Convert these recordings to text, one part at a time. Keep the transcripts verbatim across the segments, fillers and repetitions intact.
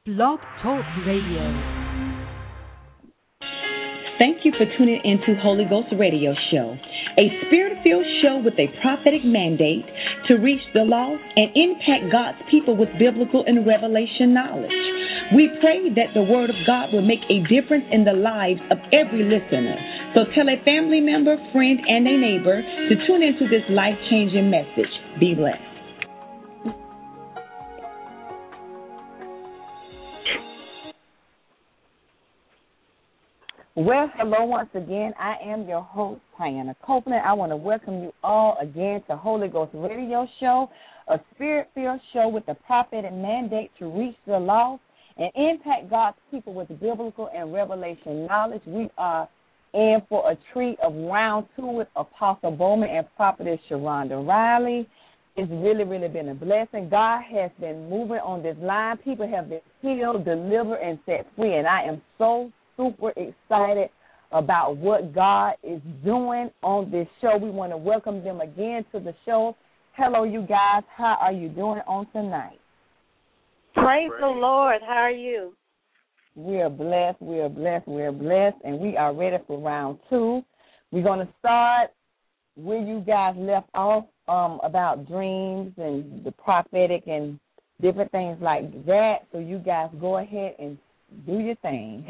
Blog Talk Radio. Thank you for tuning into Holy Ghost Radio Show, a spirit-filled show with a prophetic mandate to reach the lost and impact God's people with biblical and revelation knowledge. We pray that the Word of God will make a difference in the lives of every listener. So tell a family member, friend, and a neighbor to tune into this life-changing message. Be blessed. Well, hello once again. I am your host, Tiana Copeland. I want to welcome you all again to Holy Ghost Radio Show, a spirit-filled show with the prophetic mandate to reach the lost and impact God's people with biblical and revelation knowledge. We are in for a treat of round two with Apostle Bowman and Prophetess Sharonda Riley. It's really, really been a blessing. God has been moving on this line. People have been healed, delivered, and set free, and I am so super excited about what God is doing on this show. We want to welcome them again to the show. Hello, you guys. How are you doing on tonight? Praise the Lord. How are you? We are blessed. We are blessed. We are blessed, and we are ready for round two. We're going to start where you guys left off um, about dreams and the prophetic and different things like that. So you guys go ahead and do your thing.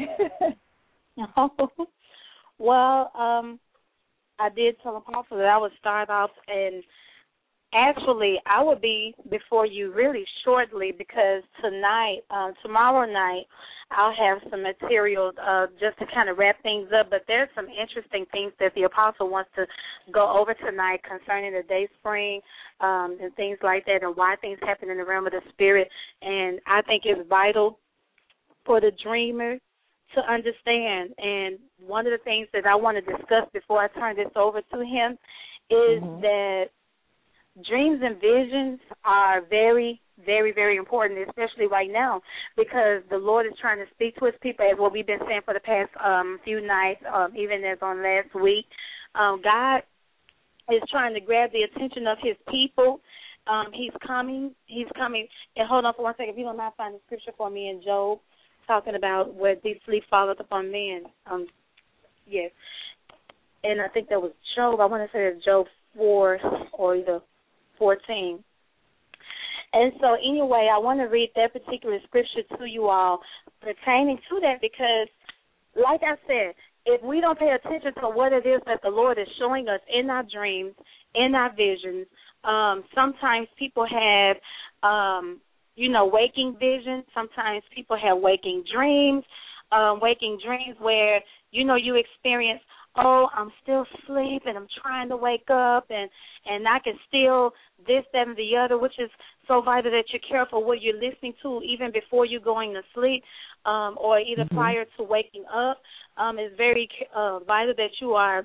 Well, um, I did tell Apostle that I would start off, and actually I will be before you really shortly because tonight, um, tomorrow night, I'll have some materials uh, just to kind of wrap things up, but there's some interesting things that the Apostle wants to go over tonight concerning the day spring um, and things like that and why things happen in the realm of the spirit, and I think it's vital for the dreamer to understand. And one of the things that I want to discuss before I turn this over to him is mm-hmm. that dreams and visions are very, very, very important, especially right now, because the Lord is trying to speak to his people, as what we've been saying for the past um, few nights, um, even as on last week. Um, God is trying to grab the attention of his people. Um, he's coming. He's coming. And hold on for one second. If you don't mind, find the scripture for me in Job, talking about where deep sleep falleth upon men. Um, yes. And I think that was Job. I want to say it's Job four or either fourteen. And so anyway, I want to read that particular scripture to you all pertaining to that because, like I said, if we don't pay attention to what it is that the Lord is showing us in our dreams, in our visions, um, sometimes people have um, you know, waking visions. Sometimes people have waking dreams, um, waking dreams where, you know, you experience, oh, I'm still asleep and I'm trying to wake up and, and I can still this, that, and the other, which is so vital that you're careful what you're listening to even before you're going to sleep um, or either mm-hmm. prior to waking up. Um, it's very uh, vital that you are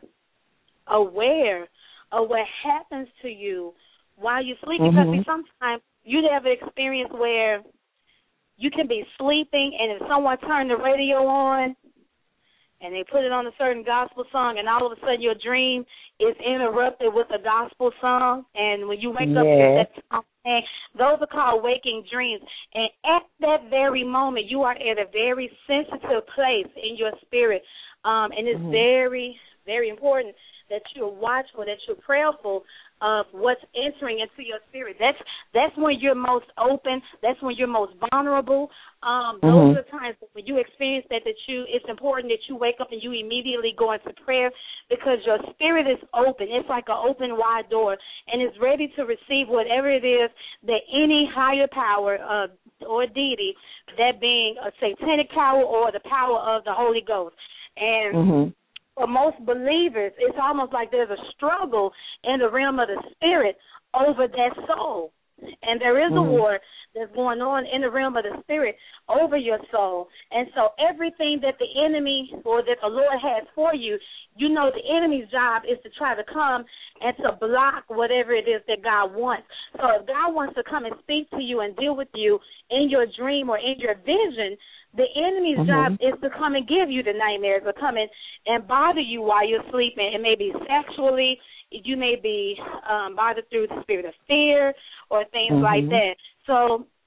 aware of what happens to you while you sleep mm-hmm. because sometimes you'd have an experience where you can be sleeping and if someone turned the radio on and they put it on a certain gospel song and all of a sudden your dream is interrupted with a gospel song and when you wake yeah. up at that time, and those are called waking dreams. And at that very moment you are at a very sensitive place in your spirit um, and it's mm-hmm. very, very important that you're watchful, that you're prayerful of what's entering into your spirit. That's that's when you're most open. That's when you're most vulnerable. Um, those mm-hmm. are the times when you experience that, that you, it's important that you wake up and you immediately go into prayer because your spirit is open. It's like an open, wide door, and it's ready to receive whatever it is that any higher power uh, or deity, that being a satanic power or the power of the Holy Ghost. And mm-hmm. for most believers, it's almost like there's a struggle in the realm of the spirit over that soul. And there is mm-hmm. a war that's going on in the realm of the spirit over your soul. And so everything that the enemy or that the Lord has for you, you know the enemy's job is to try to come and to block whatever it is that God wants. So if God wants to come and speak to you and deal with you in your dream or in your vision, the enemy's mm-hmm. job is to come and give you the nightmares or come in and bother you while you're sleeping. It may be sexually. You may be um, bothered through the spirit of fear or things mm-hmm. like that. So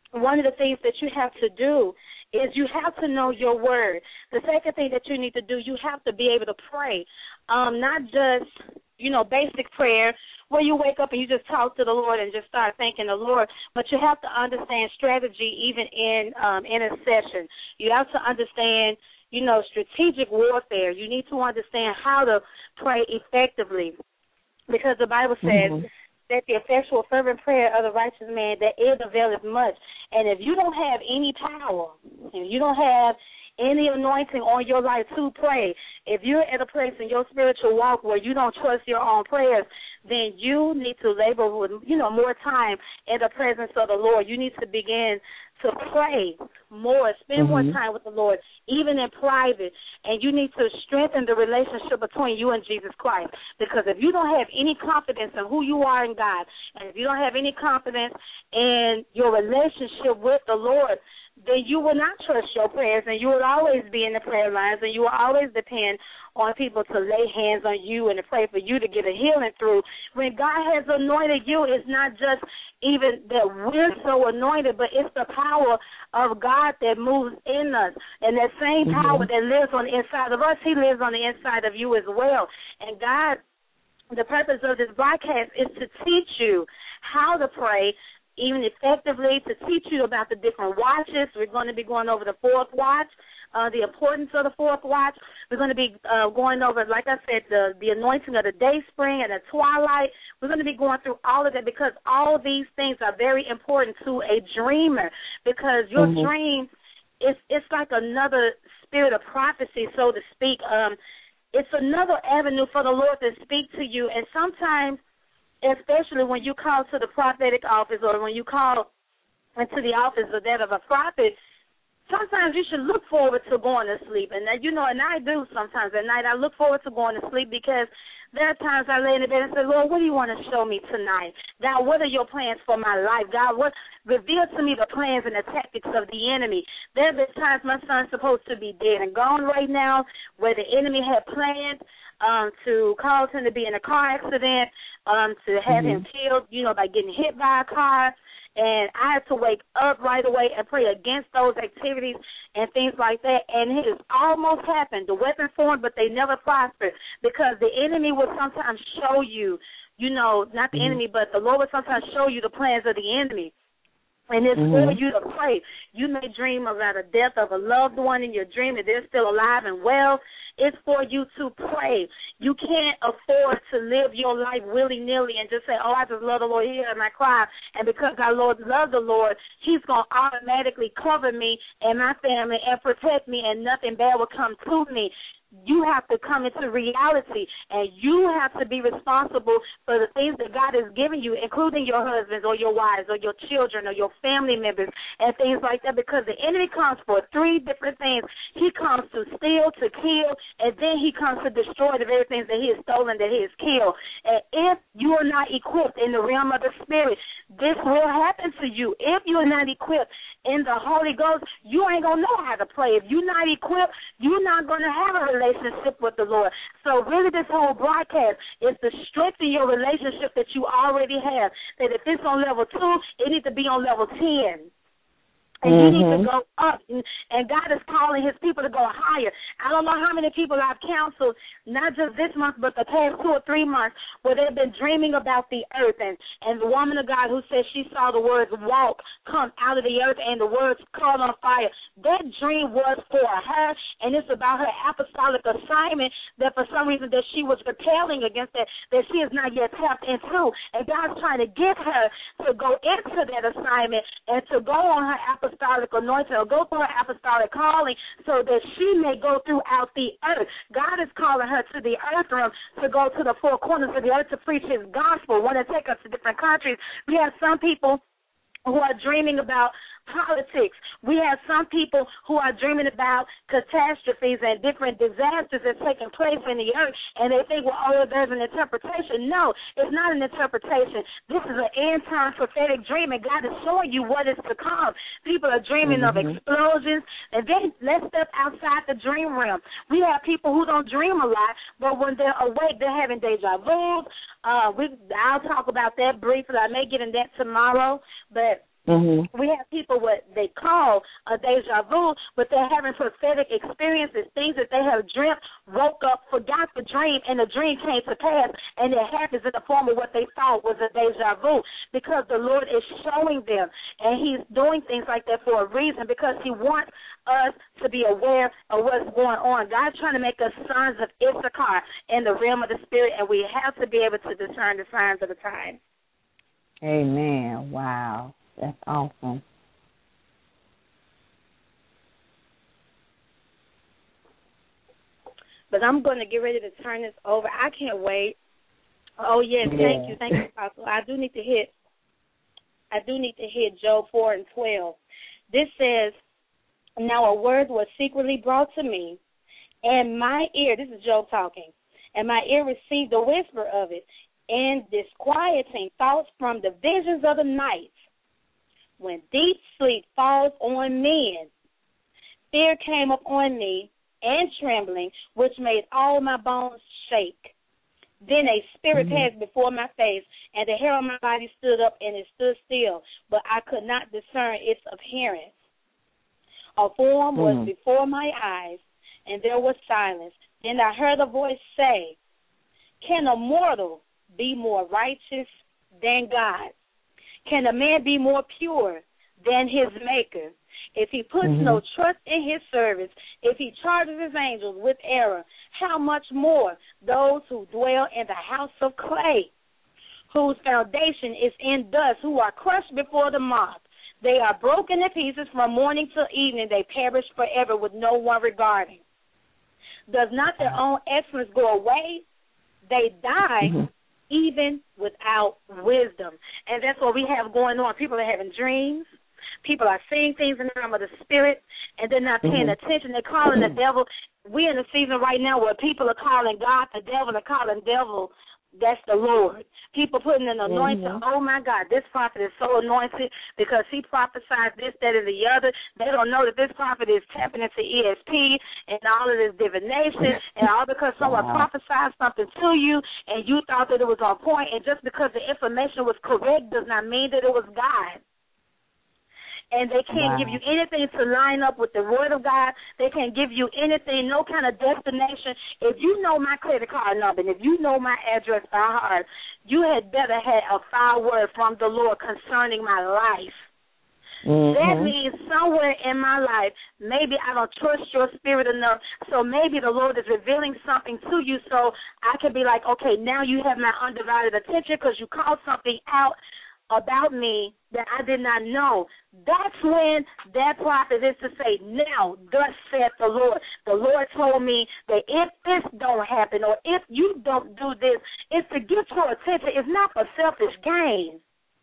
one of the things that you have to do is you have to know your word. The second thing that you need to do, you have to be able to pray, um, not just, you know, basic prayer where you wake up and you just talk to the Lord and just start thanking the Lord, but you have to understand strategy even in um, intercession. You have to understand, you know, strategic warfare. You need to understand how to pray effectively, because the Bible says mm-hmm. that the effectual fervent prayer of the righteous man, that it availeth much. And if you don't have any power, if you don't have any anointing on your life to pray, if you're at a place in your spiritual walk where you don't trust your own prayers, then you need to labor with, you know, more time in the presence of the Lord. You need to begin to pray more, spend mm-hmm. more time with the Lord, even in private, and you need to strengthen the relationship between you and Jesus Christ, because if you don't have any confidence in who you are in God, and if you don't have any confidence in your relationship with the Lord, then you will not trust your prayers, and you will always be in the prayer lines, and you will always depend on people to lay hands on you and to pray for you to get a healing through. When God has anointed you, it's not just even that we're so anointed, but it's the power of God that moves in us. And that same mm-hmm. power that lives on the inside of us, he lives on the inside of you as well. And God, the purpose of this broadcast is to teach you how to pray, even effectively, to teach you about the different watches. We're going to be going over the fourth watch, uh, the importance of the fourth watch. We're going to be uh, going over, like I said, the, the anointing of the day spring and the twilight. We're going to be going through all of that, because all of these things are very important to a dreamer, because your mm-hmm. dream, is it's like another spirit of prophecy, so to speak. Um, it's another avenue for the Lord to speak to you, and sometimes, especially when you call to the prophetic office or when you call into the office of that of a prophet, sometimes you should look forward to going to sleep. And, you know, and I do sometimes at night. I look forward to going to sleep, because there are times I lay in the bed and say, Lord, what do you want to show me tonight? God, what are your plans for my life? God, what reveal to me the plans and the tactics of the enemy. There have been times my son's supposed to be dead and gone right now, where the enemy had planned Um, to cause him to be in a car accident, um, to have mm-hmm. him killed, you know, by getting hit by a car. And I had to wake up right away and pray against those activities and things like that. And it has almost happened. The weapon formed, but they never prospered, because the enemy will sometimes show you, you know, not the mm-hmm. enemy, but the Lord will sometimes show you the plans of the enemy. And it's mm-hmm. for you to pray. You may dream about the death of a loved one in your dream, and they're still alive and well. It's for you to pray. You can't afford to live your life willy-nilly and just say, oh, I just love the Lord here and I cry. And because I Lord love the Lord, he's going to automatically cover me and my family and protect me, and nothing bad will come to me. You have to come into reality, and you have to be responsible for the things that God has given you, including your husbands or your wives or your children or your family members and things like that, because the enemy comes for three different things. He comes to steal, to kill, and then he comes to destroy the very things that he has stolen, that he has killed. And if you are not equipped in the realm of the Spirit, this will happen to you. If you are not equipped in the Holy Ghost, you ain't going to know how to pray. If you're not equipped, you're not going to have a relationship with the Lord. So really this whole broadcast is to strengthen your relationship that you already have. That if it's on level two, it needs to be on level ten. And mm-hmm. you need to go up, and, and God is calling his people to go higher. I don't know how many people I've counseled, not just this month, but the past two or three months, where they've been dreaming about the earth. And, and the woman of God who said she saw the words walk come out of the earth and the words caught on fire. That dream was for her, and it's about her apostolic assignment that for some reason that she was repelling against that, that she has not yet tapped into. And God's trying to get her to go into that assignment and to go on her apostolic apostolic anointing, or go through her apostolic calling, so that she may go throughout the earth. God is calling her to the earth realm to go to the four corners of the earth to preach his gospel, want to take us to different countries. We have some people who are dreaming about politics. We have some people who are dreaming about catastrophes and different disasters that's taking place in the earth, and they think, well, oh, there's an interpretation. No, it's not an interpretation. This is an end-time prophetic dream, and God is showing you what is to come. People are dreaming mm-hmm. of explosions, and then let's step outside the dream realm. We have people who don't dream a lot, but when they're awake, they're having deja vu. Uh, we, I'll talk about that briefly. I may get in that tomorrow, but Mm-hmm. We have people what they call a deja vu, but they're having prophetic experiences, things that they have dreamt, woke up, forgot the dream, and the dream came to pass, and it happens in the form of what they thought was a deja vu, because the Lord is showing them, and he's doing things like that for a reason, because he wants us to be aware of what's going on. God's trying to make us sons of Issachar in the realm of the Spirit, and we have to be able to discern the signs of the time. Amen. Wow. That's awesome. But I'm going to get ready to turn this over. I can't wait. Oh, yes, yeah. thank you. Thank you, Apostle. I do need to hit, I do need to hit Job four and twelve. This says, now a word was secretly brought to me, and my ear, this is Job talking, and my ear received the whisper of it, and disquieting thoughts from the visions of the night. When deep sleep falls on men, fear came upon me, and trembling, which made all my bones shake. Then a spirit mm-hmm. passed before my face, and the hair on my body stood up, and it stood still, but I could not discern its appearance. A form mm-hmm. was before my eyes, and there was silence. Then I heard a voice say, can a mortal be more righteous than God? Can a man be more pure than his maker? If he puts mm-hmm. no trust in his service, if he charges his angels with error, how much more those who dwell in the house of clay, whose foundation is in dust, who are crushed before the moth. They are broken to pieces from morning till evening. They perish forever with no one regarding. Does not their own excellence go away? They die mm-hmm. even without wisdom. And that's what we have going on. People are having dreams. People are seeing things in the realm of the spirit, and they're not paying mm-hmm. attention. They're calling the devil. We're in a season right now where people are calling God the devil. They're calling devil, that's the Lord. People putting an anointing. Mm-hmm. Oh, my God, this prophet is so anointed because he prophesies this, that, and the other. They don't know that this prophet is tapping into E S P and all of this divination, and all because someone wow. prophesied something to you, and you thought that it was on point, and just because the information was correct does not mean that it was God. And they can't wow. give you anything to line up with the word of God. They can't give you anything, no kind of destination. If you know my credit card number, and if you know my address by heart, you had better have a foul word from the Lord concerning my life. Mm-hmm. That means somewhere in my life, maybe I don't trust your spirit enough, so maybe the Lord is revealing something to you so I can be like, okay, now you have my undivided attention because you called something out about me that I did not know. That's when that prophet is to say, now, thus saith the Lord. The Lord told me that if this don't happen or if you don't do this, it's to get your attention. It's not for selfish gain.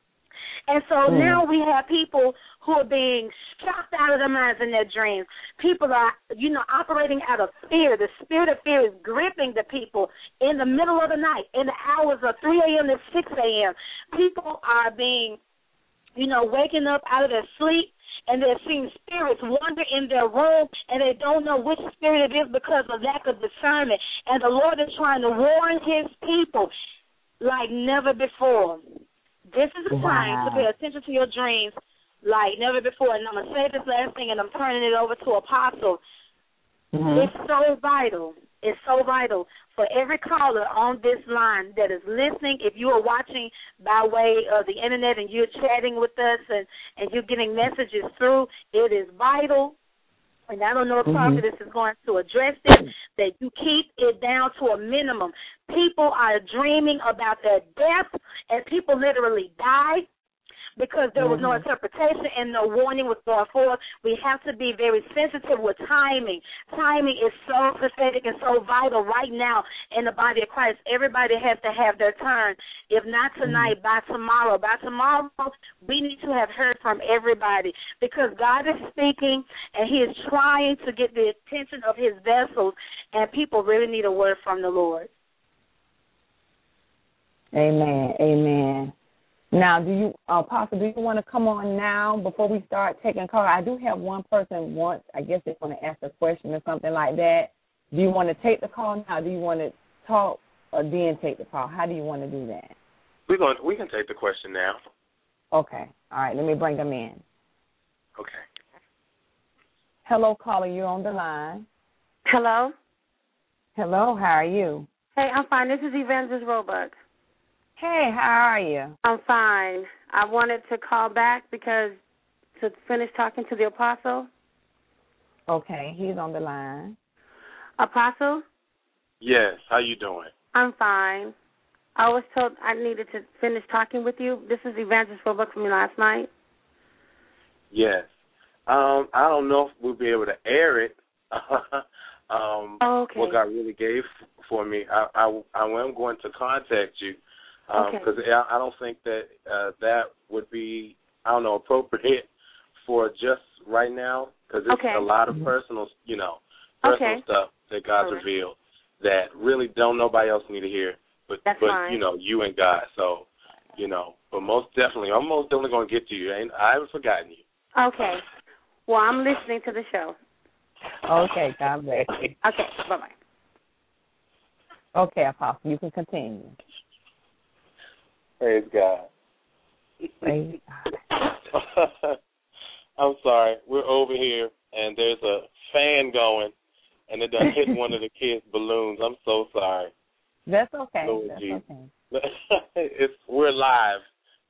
And so mm. now we have people who are being shocked out of their minds in their dreams. People are, you know, operating out of fear. The spirit of fear is gripping the people in the middle of the night, in the hours of three a.m. to six a.m. People are being, you know, waking up out of their sleep, and they're seeing spirits wander in their room, and they don't know which spirit it is because of lack of discernment. And the Lord is trying to warn his people like never before. This is the wow. time to pay attention to your dreams like never before. And I'm going to say this last thing, and I'm turning it over to Apostle. Mm-hmm. It's so vital. It's so vital for every caller on this line that is listening. If you are watching by way of the Internet and you're chatting with us and, and you're getting messages through, it is vital. And I don't know if mm-hmm. Prophetess is going to address this, that you keep it down to a minimum. People are dreaming about their death, and people literally die because there was mm-hmm. no interpretation and no warning was going forth. We have to be very sensitive with timing. Timing is so prophetic and so vital right now in the body of Christ. Everybody has to have their turn. If not tonight, mm-hmm. by tomorrow. By tomorrow, we need to have heard from everybody because God is speaking and he is trying to get the attention of his vessels, and people really need a word from the Lord. Amen. Amen. Now, do you, uh, Apostle, do you want to come on now before we start taking calls? I do have one person once, I guess they want to ask a question or something like that. Do you want to take the call now? Do you want to talk or then take the call? How do you want to do that? We're going. We can take the question now. Okay. All right. Let me bring them in. Okay. Hello, caller. You're on the line. Hello. Hello. How are you? Hey, I'm fine. This is Evangelist Roebuck. Hey, how are you? I'm fine. I wanted to call back because to finish talking to the apostle. Okay, he's on the line. Apostle? Yes. How you doing? I'm fine. I was told I needed to finish talking with you. This is Evangelist Roebuck from last night. Yes. Um, I don't know if we'll be able to air it. um, oh, okay. What God really gave for me. I, I, I am going to contact you because um, okay. I, I don't think that uh, that would be, I don't know, appropriate for just right now because it's okay. a lot of personal, you know, personal okay. stuff that God's right. revealed that really don't nobody else need to hear, but That's but fine. you know, you and God. So, you know, but most definitely, I'm most definitely going to get to you. I, ain't, I haven't forgotten you. Okay. Well, I'm listening to the show. Okay, God bless you. Okay, bye-bye. Okay, Apostle, you can continue. Praise God. Praise God. I'm sorry. We're over here, and there's a fan going, and it done hit one of the kids' balloons. I'm so sorry. That's okay. Lord That's Jesus. okay. it's we're live.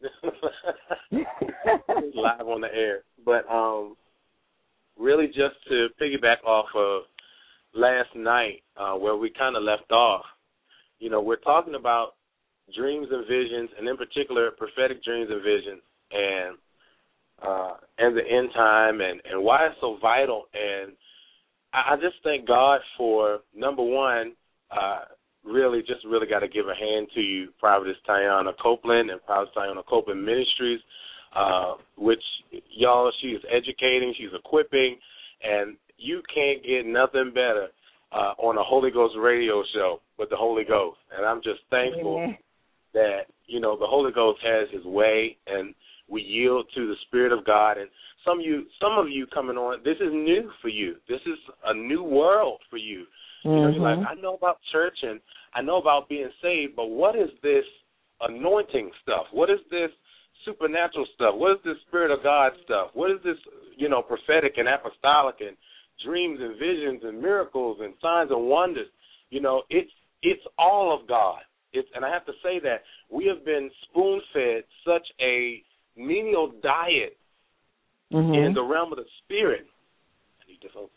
Live on the air. But um, really just to piggyback off of last night uh, where we kind of left off, you know, we're talking about dreams and visions, and in particular prophetic dreams and visions, and uh, and the end time, and, and why it's so vital. And I, I just thank God for, number one, uh, really just really got to give a hand to you, Prophetess Tiana Copeland and Prophetess Tiana Copeland Ministries, uh, which, y'all, she is educating, she's equipping, and you can't get nothing better uh, on a Holy Ghost radio show with the Holy Ghost. And I'm just thankful Amen. that, you know, the Holy Ghost has his way, and we yield to the Spirit of God. And some of you, some of you coming on, this is new for you. This is a new world for you. You know, mm-hmm. you're like, I know about church and I know about being saved, but what is this anointing stuff? What is this supernatural stuff? What is this Spirit of God stuff? What is this, you know, prophetic and apostolic and dreams and visions and miracles and signs and wonders? You know, it's it's all of God. It's, and I have to say that we have been spoon-fed such a menial diet mm-hmm. in the realm of the Spirit. I need this open.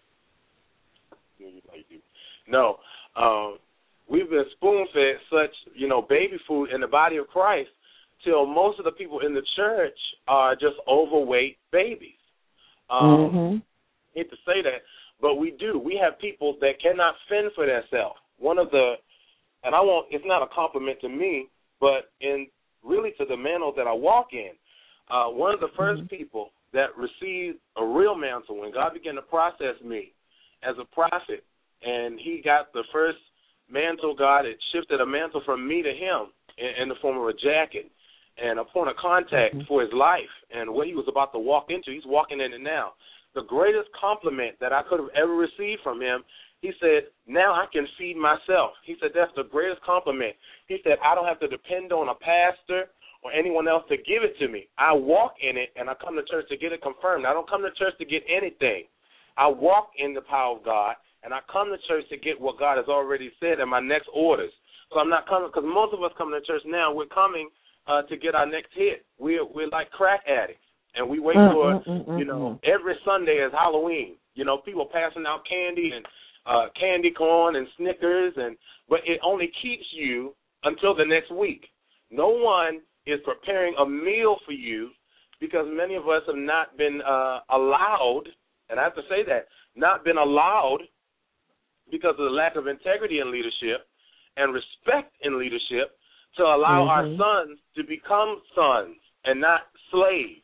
No, um, we've been spoon-fed such, you know, baby food in the body of Christ till most of the people in the church are just overweight babies. Um, mm-hmm. I hate to say that, but we do. We have people that cannot fend for themselves. One of the, and I won't, it's not a compliment to me, but in really to the mantle that I walk in, uh, one of the first mm-hmm. people that received a real mantle when God began to process me as a prophet, and he got the first mantle, God had shifted a mantle from me to him in, in the form of a jacket and a point of contact mm-hmm. for his life and what he was about to walk into. He's walking in it now. The greatest compliment that I could have ever received from him, he said, now I can feed myself. He said, that's the greatest compliment. He said, I don't have to depend on a pastor or anyone else to give it to me. I walk in it, and I come to church to get it confirmed. I don't come to church to get anything. I walk in the power of God, and I come to church to get what God has already said in my next orders. So I'm not coming, because most of us coming to church now, we're coming uh, to get our next hit. We're, we're like crack addicts, and we wait mm, for, mm, mm, you know, mm. every Sunday is Halloween. You know, people passing out candy and uh, candy corn and Snickers, and but it only keeps you until the next week. No one is preparing a meal for you because many of us have not been uh, allowed, and I have to say that, not been allowed because of the lack of integrity in leadership and respect in leadership to allow mm-hmm. our sons to become sons and not slaves.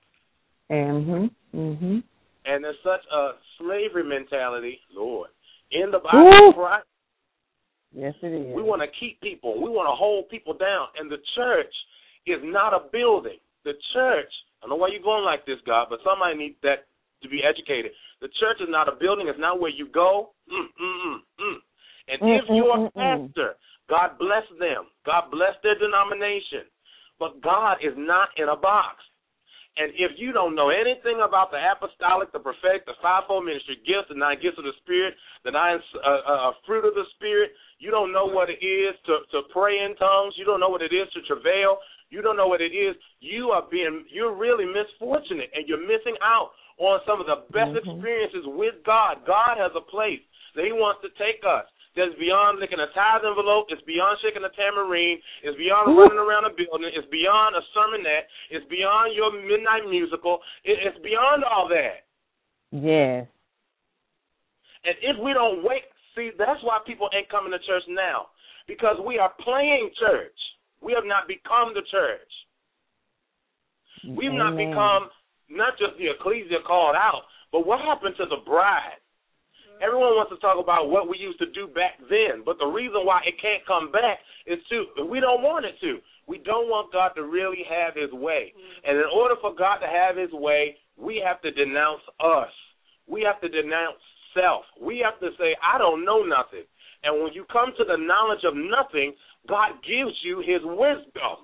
Mm-hmm. Mm-hmm. And there's such a slavery mentality, Lord, in the body of Christ. Yes, it is. We want to keep people. We want to hold people down. And the church is not a building. The church, I don't know why you're going like this, God, but somebody needs that to be educated. The church is not a building. It's not where you go. Mm, mm, mm, mm. And mm, if you're mm, a pastor, God bless them. God bless their denomination. but God is not in a box. And if you don't know anything about the apostolic, the prophetic, the fivefold ministry gifts, the nine gifts of the Spirit, the nine uh, uh, fruit of the Spirit, you don't know what it is to, to pray in tongues, you don't know what it is to travail, you don't know what it is, you are being, you're really misfortunate, and you're missing out on some of the best mm-hmm. experiences with God. God has a place that he wants to take us. That's beyond licking a tithe envelope. It's beyond shaking a tambourine. It's beyond Ooh. running around a building. It's beyond a sermonette. It's beyond your midnight musical. It, it's beyond all that. Yes. And if we don't wait, see, that's why people ain't coming to church now, because we are playing church. We have not become the church. We've Amen. not become not just the ecclesia called out, but what happened to the bride? Everyone wants to talk about what we used to do back then, but the reason why it can't come back is to we don't want it to. We don't want God to really have his way. And in order for God to have his way, we have to denounce us. We have to denounce self. We have to say, I don't know nothing. And when you come to the knowledge of nothing, God gives you his wisdom.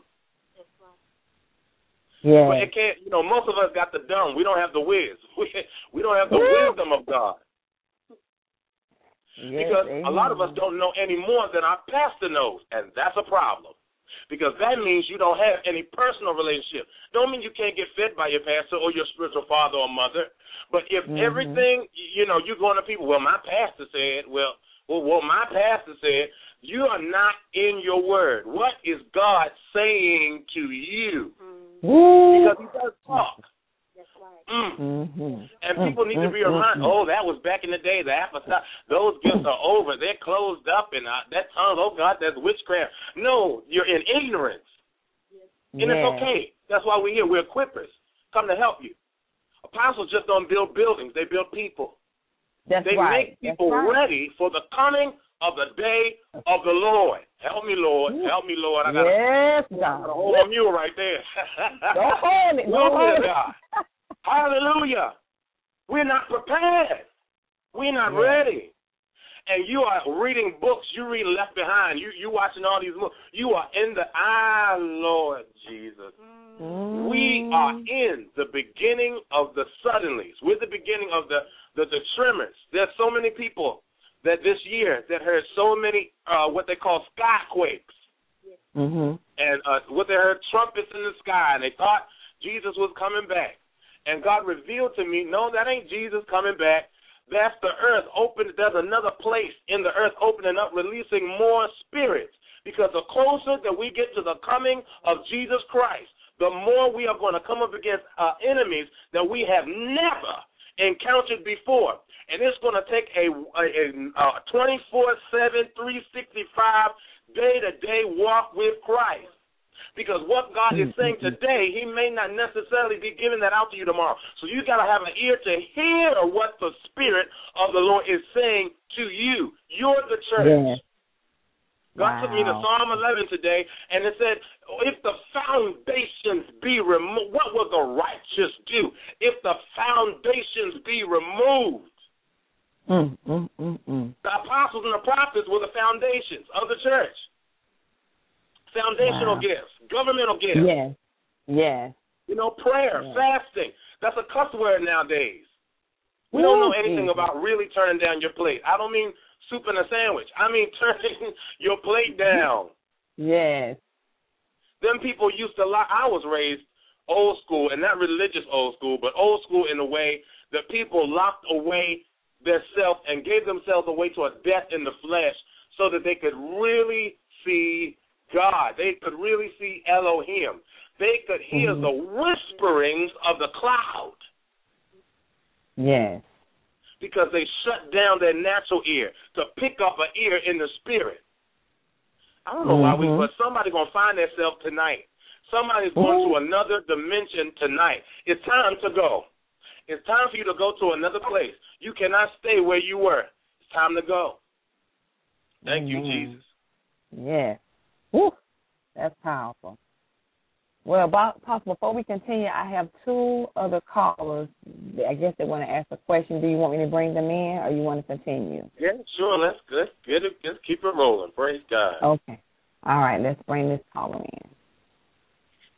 Yeah. But it can't, you know, most of us got the dumb. We don't have the whiz. We, we don't have the yeah. wisdom of God. Yes, because amen. a lot of us don't know any more than our pastor knows, and that's a problem. Because that means you don't have any personal relationship. Don't mean you can't get fed by your pastor or your spiritual father or mother. But if mm-hmm. everything, you know, you're going to people, well, my pastor said, well, well, well, my pastor said, you are not in your word. What is God saying to you? Mm-hmm. Because he does talk. Mm. Mm-hmm. And people need to be reminded, oh, that was back in the day, the apostolic, those gifts are over, they're closed up, and uh, that tongue, oh, God, that's witchcraft. No, you're in ignorance. And yeah. it's okay. That's why we're here. We're equippers. Come to help you. Apostles just don't build buildings, they build people. That's they right. make people right. ready for the coming of the day of the Lord. Help me, Lord. Help me, Lord. I got yes, a hold on mule right there. Don't hold it. Don't hold it. Hallelujah. We're not prepared. We're not yeah. ready. And you are reading books. You read Left Behind. You you watching all these movies. You are in the ah, Lord Jesus. Mm. We are in the beginning of the suddenlies. We're the beginning of the, the, the tremors. There's so many people that this year that heard so many uh, what they call skyquakes. Mm-hmm. And uh, what they heard trumpets in the sky, and they thought Jesus was coming back. And God revealed to me, no, that ain't Jesus coming back. That's the earth open. There's another place in the earth opening up, releasing more spirits. Because the closer that we get to the coming of Jesus Christ, the more we are going to come up against uh, enemies that we have never encountered before. And it's going to take a, a, a twenty-four seven, three sixty-five, day-to-day walk with Christ. Because what God is saying today, he may not necessarily be giving that out to you tomorrow. So you got to have an ear to hear what the Spirit of the Lord is saying to you. You're the church. Yeah. God wow. took me to Psalm eleven today, and it said, if the foundations be removed, what will the righteous do if the foundations be removed? Mm, mm, mm, mm. The apostles and the prophets were the foundations of the church. Foundational wow. gifts, governmental gifts. Yes, yes. You know, prayer, yes. fasting. That's a cuss word nowadays. We Ooh, don't know anything Jesus. about really turning down your plate. I don't mean soup and a sandwich. I mean turning your plate down. Yes. Them people used to lie. I was raised old school, and not religious old school, but old school in the way that people locked away their self and gave themselves away to a death in the flesh so that they could really see God. They could really see Elohim. They could hear mm-hmm. the whisperings of the cloud. Yes. Because they shut down their natural ear to pick up an ear in the spirit. I don't know mm-hmm. why we, but somebody's going to find themselves tonight. Somebody's going mm-hmm. to another dimension tonight. It's time to go. It's time for you to go to another place. You cannot stay where you were. It's time to go. Thank mm-hmm. you, Jesus. Yes. Woo, that's powerful. Well, Apostle, before we continue, I have two other callers. I guess they want to ask a question. Do you want me to bring them in, or you want to continue? Yeah, sure. Let's let's get it. Let's keep it rolling. Praise God. Okay. All right. Let's bring this caller in.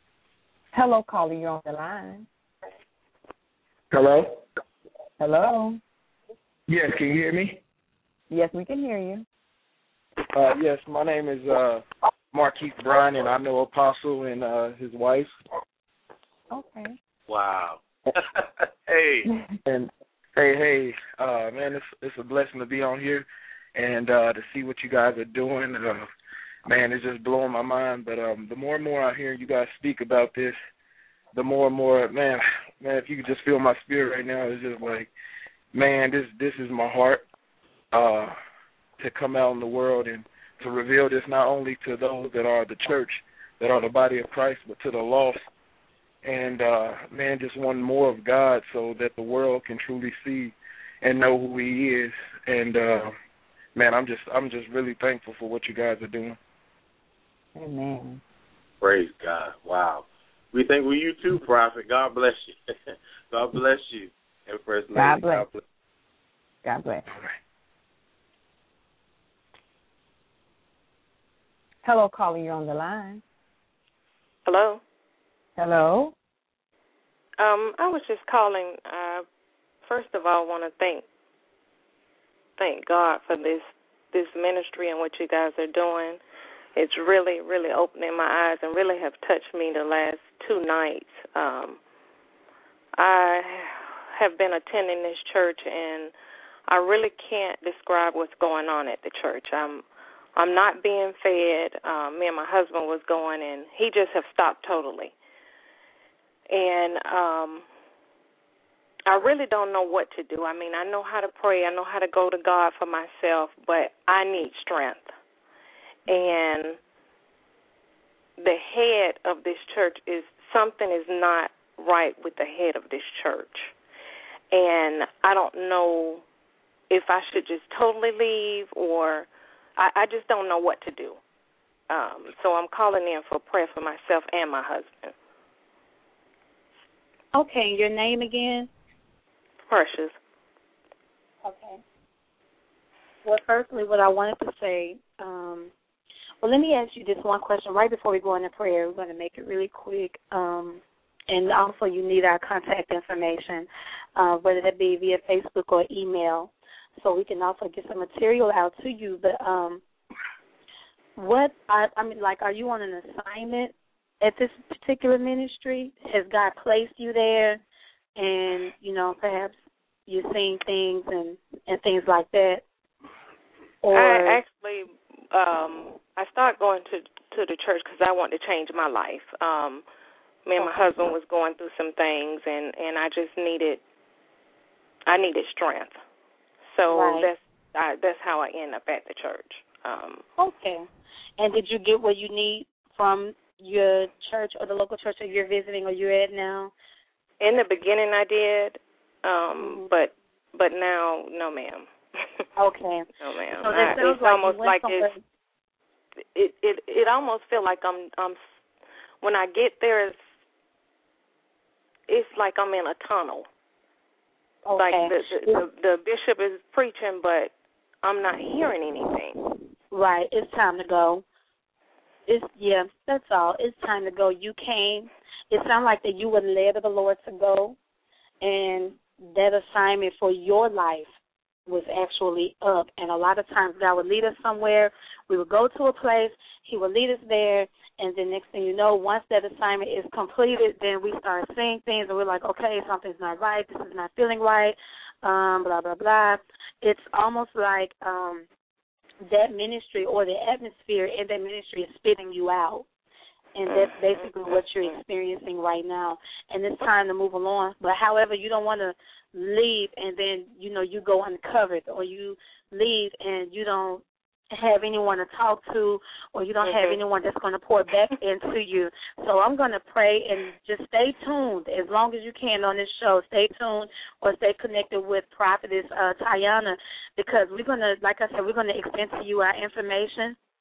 Hello, caller, you're on the line. Hello? Hello? Yes, can you hear me? Yes, we can hear you. Uh, yes, my name is uh, Marquise Bryan, and I know Apostle and uh, his wife. Okay. Wow. Hey. And hey, hey, uh, man, it's it's a blessing to be on here and uh, to see what you guys are doing. Uh, man, it's just blowing my mind. But um, the more and more I hear you guys speak about this, the more and more, man, man, if you could just feel my spirit right now, it's just like, man, this this is my heart uh, to come out in the world and to reveal this not only to those that are the church, that are the body of Christ, but to the lost. And, uh, man, just want more of God so that the world can truly see and know who he is. And, uh, man, I'm just I'm just really thankful for what you guys are doing. Amen. Praise God. Wow. We think we you too, Prophet. God bless you. God bless you. And First Lady. God bless. God bless. God bless. All right. Hello, caller, you're on the line. Hello. Hello. Um, I was just calling. Uh, first of all, I want to thank thank God for this this ministry and what you guys are doing. It's really, really opening my eyes and really have touched me the last two nights. Um, I have been attending this church, and I really can't describe what's going on at the church. I'm I'm not being fed. Uh, me and my husband was going, and he just have stopped totally. And um, I really don't know what to do. I mean, I know how to pray. I know how to go to God for myself, but I need strength. And the head of this church is, something is not right with the head of this church. And I don't know if I should just totally leave, or I, I just don't know what to do. Um, so I'm calling in for prayer for myself and my husband. Okay, your name again? Precious. Okay. Well, firstly, what I wanted to say, um, well, let me ask you this one question right before we go into prayer. We're going to make it really quick. Um, and also you need our contact information, uh, whether that be via Facebook or email, so we can also get some material out to you. But um, what, I, I mean, like, are you on an assignment at this particular ministry? Has God placed you there, and, you know, perhaps you're seeing things and, and things like that? Or I actually, um, I started going to, to the church because I wanted to change my life. Um, me and my husband was going through some things, and, and I just needed, I needed strength. So right. that's I, that's how I end up at the church. Um, okay. And did you get what you need from your church or the local church that you're visiting or you're at now? In the beginning, I did, um, mm-hmm. but but now, no, ma'am. Okay. No, ma'am. So that I, sounds it's like almost you went like somewhere. it's, it it it almost feel like I'm I'm when I get there, it's, it's like I'm in a tunnel. Okay. Like the the, the the bishop is preaching, but I'm not hearing anything. Right. It's time to go. It's yeah. That's all. It's time to go. You came. It sounded like that you were led of the Lord to go, and that assignment for your life was actually up. And a lot of times God would lead us somewhere. We would go to a place. He would lead us there. And then next thing you know, once that assignment is completed, then we start seeing things, and we're like, okay, something's not right. This is not feeling right, um, blah, blah, blah. It's almost like um, that ministry or the atmosphere in that ministry is spitting you out. And that's basically what you're experiencing right now. And it's time to move along. But however, you don't want to leave and then, you know, you go uncovered, or you leave and you don't have anyone to talk to, or you don't mm-hmm. have anyone that's going to pour back into you. So I'm going to pray, and just stay tuned as long as you can on this show. Stay tuned or stay connected with Prophetess uh, Tayana, because we're going to, like I said, we're going to extend to you our information.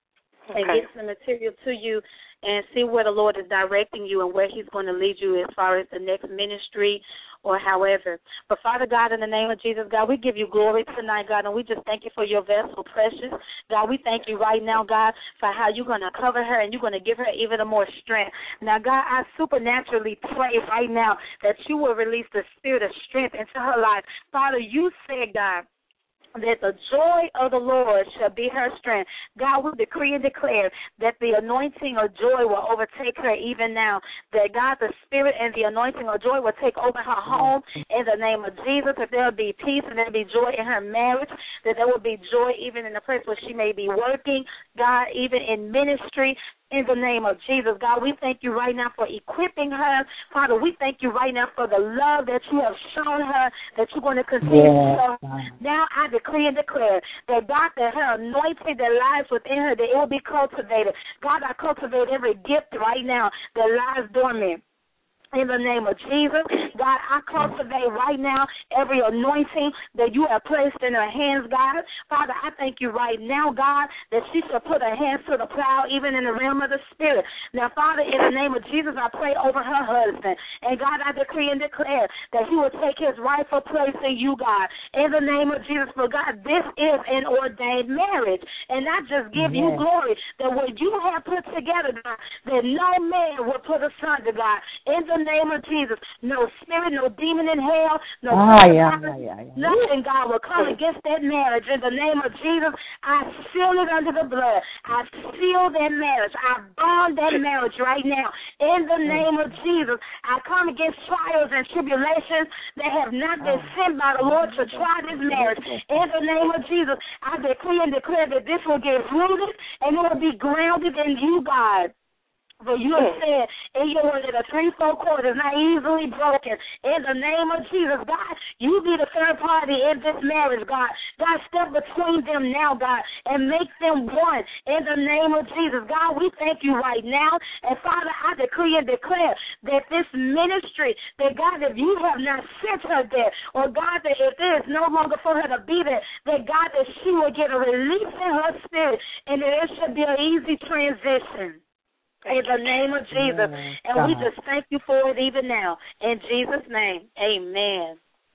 and Okay. get some material to you and see where the Lord is directing you and where he's going to lead you as far as the next ministry or however. But, Father God, in the name of Jesus, God, we give you glory tonight, God, and we just thank you for your vessel, precious. God, we thank you right now, God, for how you're going to cover her and you're going to give her even more strength. Now, God, I supernaturally pray right now that you will release the spirit of strength into her life. Father, you said, God, that the joy of the Lord shall be her strength. God, we decree and declare that the anointing of joy will overtake her even now. That, God, the spirit and the anointing of joy will take over her home in the name of Jesus. That there will be peace and there will be joy in her marriage. That there will be joy even in the place where she may be working. God, even in ministry. In the name of Jesus, God, we thank you right now for equipping her. Father, we thank you right now for the love that you have shown her, that you're going to continue to show. Now I decree and declare that, God, that her anointing that lies within her, that it will be cultivated. God, I cultivate every gift right now that lies dormant. In the name of Jesus, God, I cultivate right now every anointing that you have placed in her hands, God. Father, I thank you right now, God, that she shall put her hands to the plow even in the realm of the Spirit. Now, Father, in the name of Jesus, I pray over her husband. And, God, I decree and declare that he will take his rightful place in you, God. In the name of Jesus, for God, this is an ordained marriage. And I just give yes. you glory that what you have put together, God, that no man will put asunder, God. In the name of Jesus, no spirit, no demon in hell, no ah, yeah, yeah, yeah, yeah. nothing, God, will come against that marriage. In the name of Jesus, I seal it under the blood. I seal that marriage. I bond that marriage right now. In the name of Jesus, I come against trials and tribulations that have not been sent by the Lord to try this marriage. In the name of Jesus, I decree and declare that this will get rooted and it will be grounded in you, God. For you have said in your word that a threefold cord is not easily broken. In the name of Jesus, God, you be the third party in this marriage, God. God, step between them now, God, and make them one. In the name of Jesus, God, we thank you right now. And, Father, I decree and declare that this ministry, that, God, if you have not sent her there, or, God, that if it is no longer for her to be there, that, God, that she will get a release in her spirit, and that it should be an easy transition. In the name of Jesus. And God, we just thank you for it even now. In Jesus' name, amen.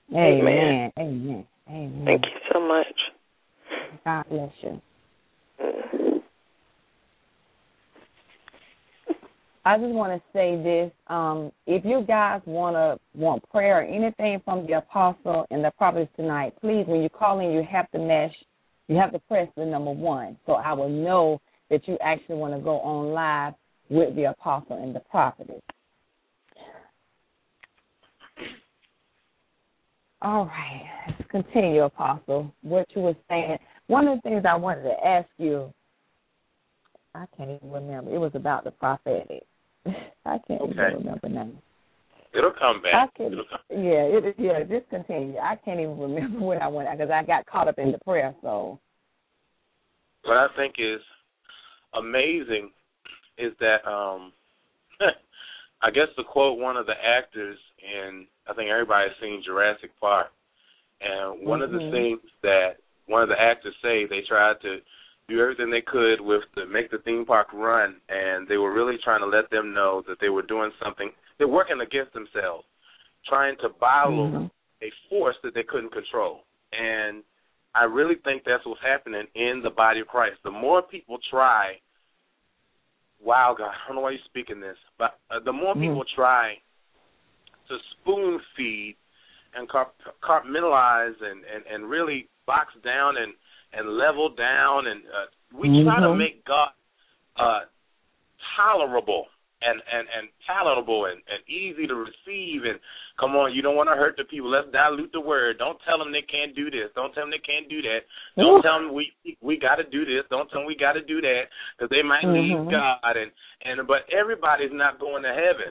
Amen. Amen. Amen. Thank you so much. God bless you. Mm. I just want to say this. Um, if you guys want to want prayer or anything from the apostle and the prophets tonight, please, when you call in, you have to mesh, you have to press the number one, so I will know that you actually want to go on live with the apostle and the prophetess. All right, let's continue, Apostle. What you were saying. One of the things I wanted to ask you, I can't even remember. It was about the prophetic. I can't okay. even remember now. It'll come back. I can, It'll come. Yeah, it, yeah, just continue. I can't even remember what I went because I got caught up in the prayer. So, what I think is amazing is that um, I guess to quote one of the actors in, I think everybody's seen Jurassic Park, and one mm-hmm. of the things that one of the actors say, they tried to do everything they could with to make the theme park run, and they were really trying to let them know that they were doing something, they're working against themselves, trying to bottle mm-hmm. a force that they couldn't control. And I really think that's what's happening in the body of Christ. The more people try, wow, God, I don't know why you're speaking this, but uh, the more mm-hmm. people try to spoon feed and compartmentalize and, and, and really box down and, and level down, and uh, we mm-hmm. try to make God uh, tolerable and, and, and palatable and, and easy to receive. And come on, you don't want to hurt the people. Let's dilute the word. Don't tell them they can't do this. Don't tell them they can't do that. Don't Ooh. tell them we we got to do this. Don't tell them we got to do that because they might mm-hmm. leave God. And, and but everybody's not going to heaven.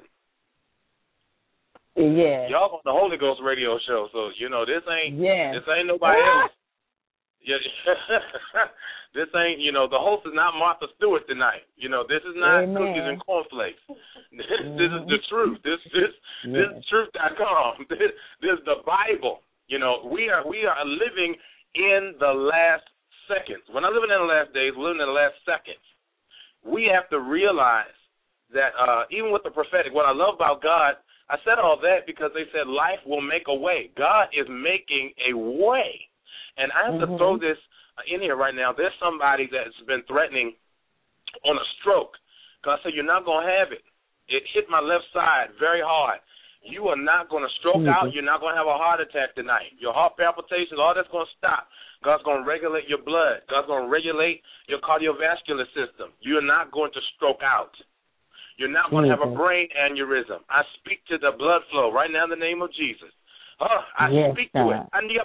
Yeah. Y'all on the Holy Ghost radio show, so you know this ain't yeah. this ain't nobody else. Yeah. This ain't, you know, the host is not Martha Stewart tonight. You know, this is not Amen. cookies and cornflakes. This, mm-hmm. this is the truth. This this yeah. this is truth dot com. This, this is the Bible. You know, we are we are living in the last seconds. We're not living in the last days. We're living in the last seconds. we have to realize that uh, even with the prophetic, what I love about God, I said all that because they said life will make a way. God is making a way. And I have mm-hmm. to throw this in here right now. There's somebody that's been threatening on a stroke. God said, you're not going to have it. It hit my left side very hard. You are not going to stroke mm-hmm. out. You're not going to have a heart attack tonight. Your heart palpitations, all that's going to stop. God's going to regulate your blood. God's going to regulate your cardiovascular system. You're not going to stroke out. You're not going to have a brain aneurysm. I speak to the blood flow right now in the name of Jesus. Oh, I yes, speak God. to it. Mm.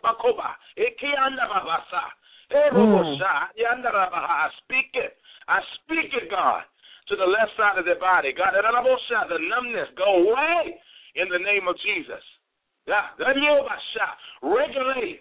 I speak it. I speak it, God, to the left side of their body. God, the numbness, go away in the name of Jesus. Regulate.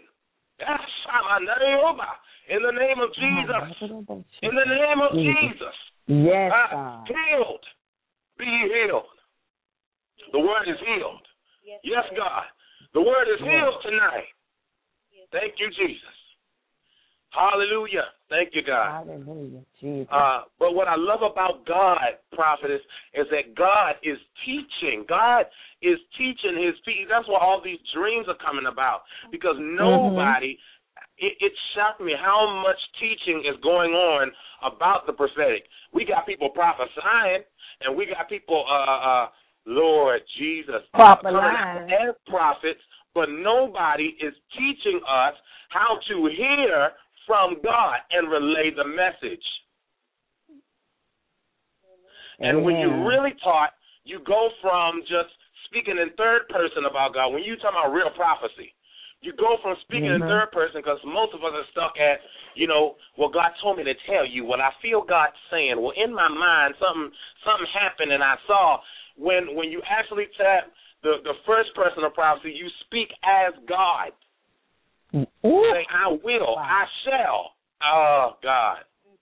In the name of Jesus. In the name of Jesus. Yes, God. Healed. Be healed. The word is healed. Yes, God. The word is healed tonight. Thank you, Jesus. Hallelujah. Thank you, God. Hallelujah, Jesus. Uh, but what I love about God, prophetess, is that God is teaching. God is teaching his people. That's why all these dreams are coming about, because nobody, mm-hmm. it, it shocked me how much teaching is going on about the prophetic. We got people prophesying, and we got people, uh, uh, Lord Jesus, Proper coming as prophets, but nobody is teaching us how to hear from God and relay the message. And when you're really taught, you go from just speaking in third person about God. When you talk about real prophecy, you go from speaking mm-hmm. in third person, because most of us are stuck at, you know, well, God told me to tell you what I feel God saying. Well, in my mind, something something happened and I saw. When when you actually tap the, the first person of prophecy, you speak as God. Ooh. Say, I will, wow. I shall. Oh, God.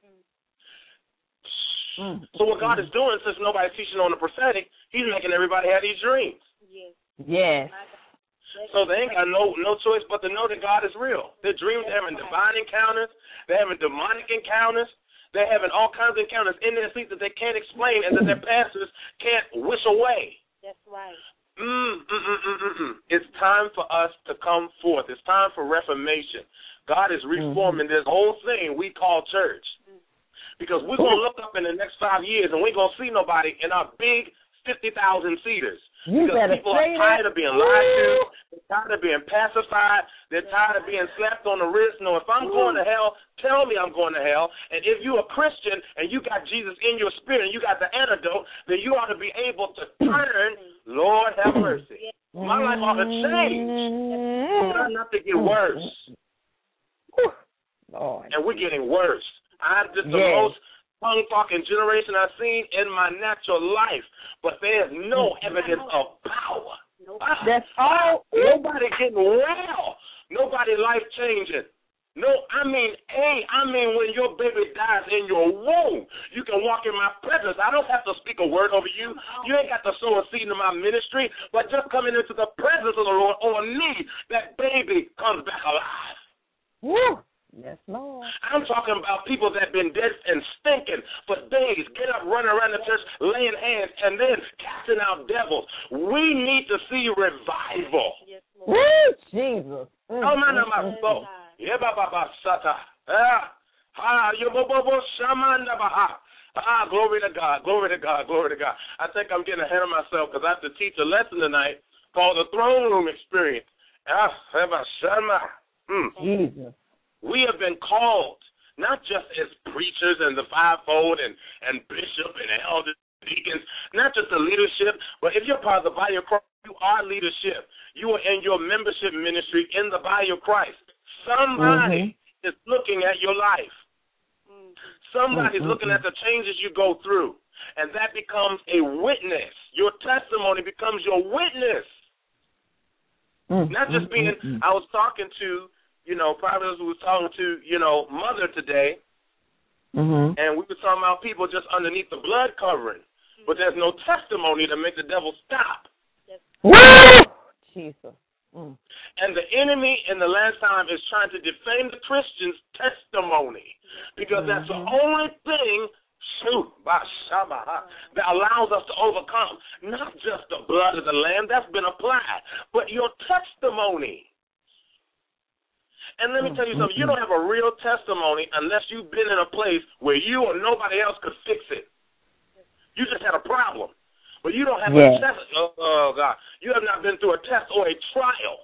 Mm-hmm. So what God is doing, since nobody's teaching on the prophetic, he's making everybody have these dreams. Yes. Yes. So they ain't got no, no choice but to know that God is real. Their dreams, they're having divine encounters. They're having demonic encounters. They're having all kinds of encounters in their sleep that they can't explain and that their pastors can't wish away. That's right. Mm, mm, mm, mm, mm, mm. It's time for us to come forth. It's time for reformation. God is reforming mm-hmm. this whole thing we call church. Because we're going to look up in the next five years and we're going to see nobody in our big fifty thousand seaters. You because people are tired that. of being lied to. They're tired of being pacified. They're tired of being slapped on the wrist. No, if I'm going to hell, tell me I'm going to hell. And if you're a Christian and you got Jesus in your spirit and you got the antidote, then you ought to be able to turn. Lord have mercy. My life ought to change. It ought not to get worse. Lord. And we're getting worse. I'm just the yes. most tongue-talking generation I've seen in my natural life, but there's no evidence of power. That's all. Nobody getting well. Nobody life-changing. No, I mean, hey, I mean when your baby dies in your womb, you can walk in my presence. I don't have to speak a word over you. You ain't got to sow a seed in my ministry, but just coming into the presence of the Lord on me, that baby comes back alive. Woo. Yes, Lord. I'm talking about people that have been dead and stinking for days, get up, running around the church, laying hands, and then casting out devils. We need to see revival. Yes, Lord. Woo, Jesus. Mm, oh, man, mm, my soul. Yeah, Baba Sata. Ah, ah, ah, glory to God, glory to God, glory to God. I think I'm getting ahead of myself because I have to teach a lesson tonight called the throne room experience. Ah, mm. Jesus. We have been called, not just as preachers and the fivefold and, and bishop and elders, deacons, not just the leadership, but if you're part of the body of Christ, you are leadership. You are in your membership ministry in the body of Christ. Somebody mm-hmm. is looking at your life. Somebody's mm-hmm. looking at the changes you go through, and that becomes a witness. Your testimony becomes your witness. Mm-hmm. Not just being, mm-hmm. I was talking to, you know, Providence was talking to, you know, Mother today, mm-hmm. and we were talking about people just underneath the blood covering, but there's no testimony to make the devil stop. Woo! Jesus. Mm. And the enemy in the last time is trying to defame the Christian's testimony because mm-hmm. that's the only thing shoot, that allows us to overcome. Not just the blood of the Lamb that's been applied, but your testimony. And let me tell you something, you don't have a real testimony unless you've been in a place where you or nobody else could fix it. You just had a problem. But you don't have yeah. a test. Oh, oh, God. You have not been through a test or a trial.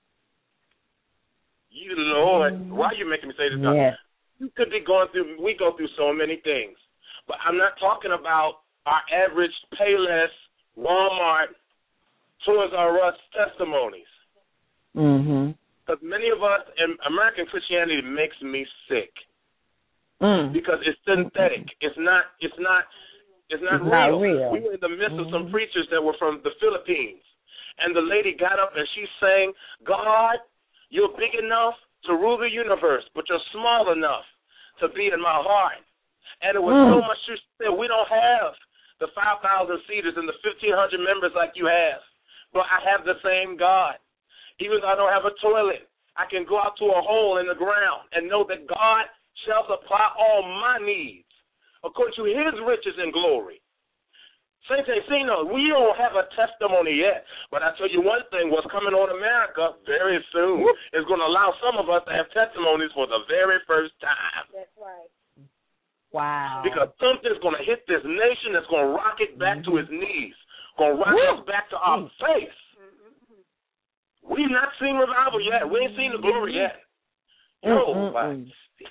You, Lord, why are you making me say this, God? Yeah. You could be going through, we go through so many things. But I'm not talking about our average Payless, Walmart, Toys R Us testimonies. Mm-hmm. Because many of us in American Christianity makes me sick mm. because it's synthetic. It's not. It's not. It's not, it's real. not real. We were in the midst mm-hmm. of some preachers that were from the Philippines, and the lady got up and she sang, "God, you're big enough to rule the universe, but you're small enough to be in my heart." And it was mm. so much. She said, "We don't have the five thousand seaters and the fifteen hundred members like you have, but I have the same God." Even though I don't have a toilet, I can go out to a hole in the ground and know that God shall supply all my needs according to his riches and glory. Saints ain't seen no, we don't have a testimony yet, but I tell you one thing, what's coming on America very soon Whoop. is going to allow some of us to have testimonies for the very first time. That's right. Wow. Because something's going to hit this nation that's going to rock it back mm-hmm. to its knees, going to rock Woo. us back to our mm-hmm. faith. We've not seen revival yet. We ain't seen the glory yet. No, mm-hmm.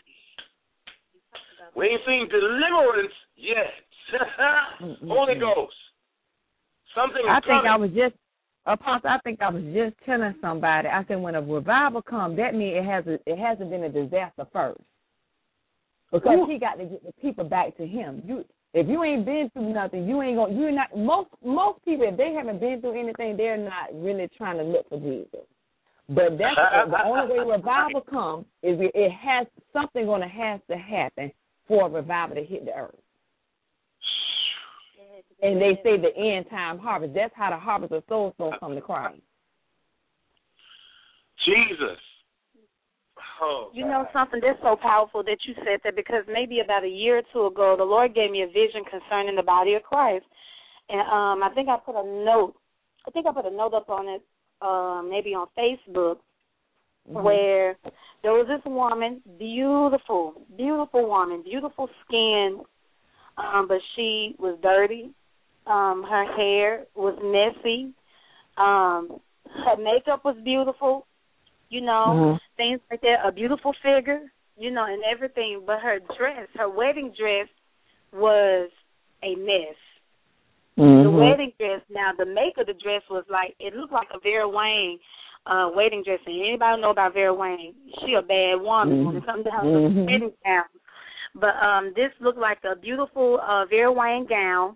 we ain't seen deliverance yet. Holy Ghost. Something is I think coming. I was just, Apostle, I think I was just telling somebody, I said when a revival comes, that means it hasn't, it hasn't been a disaster first. Because Ooh. he got to get the people back to him. You, if you ain't been through nothing, you ain't gonna. You're not. Most most people, if they haven't been through anything, they're not really trying to look for Jesus. But that's the only way revival comes is it, it has something going to have to happen for a revival to hit the earth. And they say the end time harvest. That's how the harvest of souls gonna come to Christ. Jesus. Oh, you know something that's so powerful that you said that, because maybe about a year or two ago, the Lord gave me a vision concerning the body of Christ, and um, I think I put a note. I think I put a note up on it, um, maybe on Facebook, mm-hmm. where there was this woman, beautiful, beautiful woman, beautiful skin, um, but she was dirty. Um, her hair was messy. Um, her makeup was beautiful. You know, mm-hmm. things like that, a beautiful figure, you know, and everything. But her dress, her wedding dress was a mess. Mm-hmm. The wedding dress, now the make of the dress was like, it looked like a Vera Wang uh, wedding dress. And anybody know about Vera Wang? She a bad woman mm-hmm. when it comes down mm-hmm. to wedding gowns. But um, this looked like a beautiful uh, Vera Wang gown,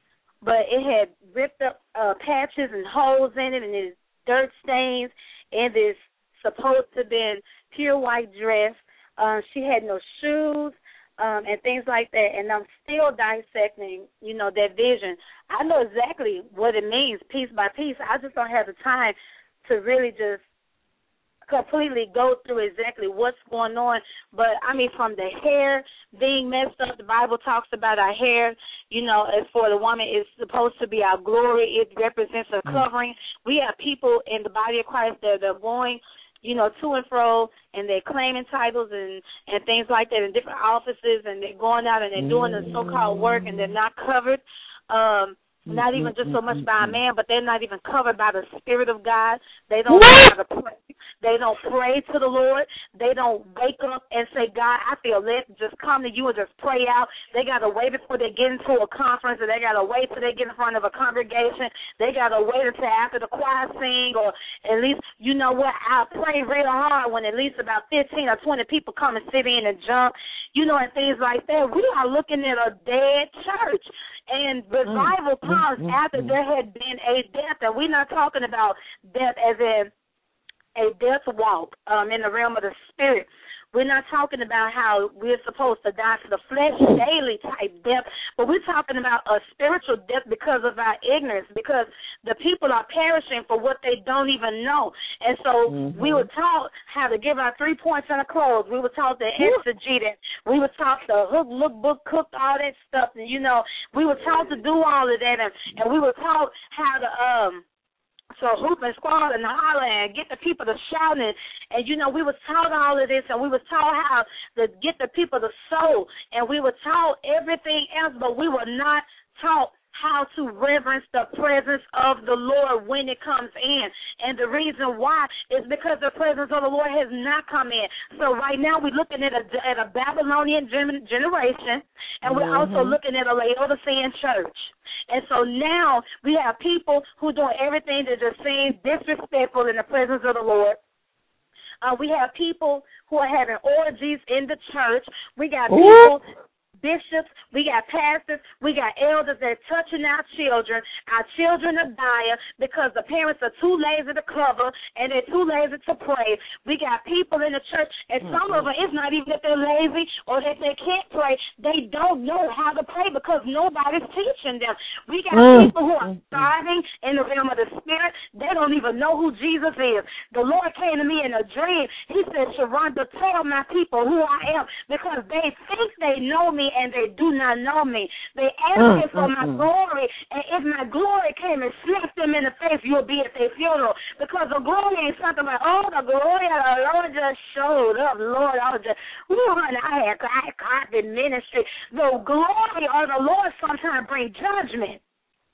but it had ripped up uh, patches and holes in it, and there's dirt stains, and this supposed to have been pure white dress. Uh, she had no shoes um, and things like that. And I'm still dissecting, you know, that vision. I know exactly what it means piece by piece. I just don't have the time to really just completely go through exactly what's going on. But, I mean, from the hair being messed up, the Bible talks about our hair, you know, as for the woman, it's supposed to be our glory. It represents a covering. We have people in the body of Christ that are going, you know, to and fro, and they're claiming titles and, and things like that in different offices, and they're going out and they're doing the so-called work, and they're not covered, um, not even just so much by a man, but they're not even covered by the Spirit of God. They don't know how to pray. They don't pray to the Lord. They don't wake up and say, God, I feel led to just come to you and just pray out. They got to wait before they get into a conference, or they got to wait till they get in front of a congregation. They got to wait until after the choir sing, or at least, you know what, I pray real hard when at least about fifteen or twenty people come and sit in and jump, you know, and things like that. We are looking at a dead church. And revival mm, comes mm, after mm, there had been a death. And we're not talking about death as in a death walk um, in the realm of the spirit. We're not talking about how we're supposed to die to the flesh daily type death, but we're talking about a spiritual death because of our ignorance, because the people are perishing for what they don't even know. And so mm-hmm. we were taught how to give our three points on our clothes. We were taught to exegete it. We were taught to hook, look, book, cook, all that stuff. And, you know, we were taught to do all of that, and, and we were taught how to um. So hoop and squall and holler and get the people to shout and, and, you know, we were taught all of this, and we were taught how to get the people to sow, and we were taught everything else, but we were not taught how to reverence the presence of the Lord when it comes in. And the reason why is because the presence of the Lord has not come in. So right now we're looking at a, at a Babylonian generation, and we're mm-hmm. also looking at a Laodicean church. And so now we have people who do everything to just seem disrespectful in the presence of the Lord. Uh, we have people who are having orgies in the church. We got people... Ooh. Bishops, we got pastors, we got elders that are touching our children. Our children are dying because the parents are too lazy to cover and they're too lazy to pray. We got people in the church, and some mm-hmm. of them, it's not even that they're lazy or that they can't pray. They don't know how to pray because nobody's teaching them. We got mm-hmm. people who are starving in the realm of the spirit. They don't even know who Jesus is. The Lord came to me in a dream. He said, Sharonda, tell my people who I am, because they think they know me and they do not know me. They asking mm, for mm, my mm. glory, and if my glory came and slapped them in the face, you'll be at their funeral. Because the glory ain't something like, oh, the glory of the Lord just showed up. Lord, I was just, ooh, honey, I had carpet ministry. The glory of the Lord sometimes bring judgment.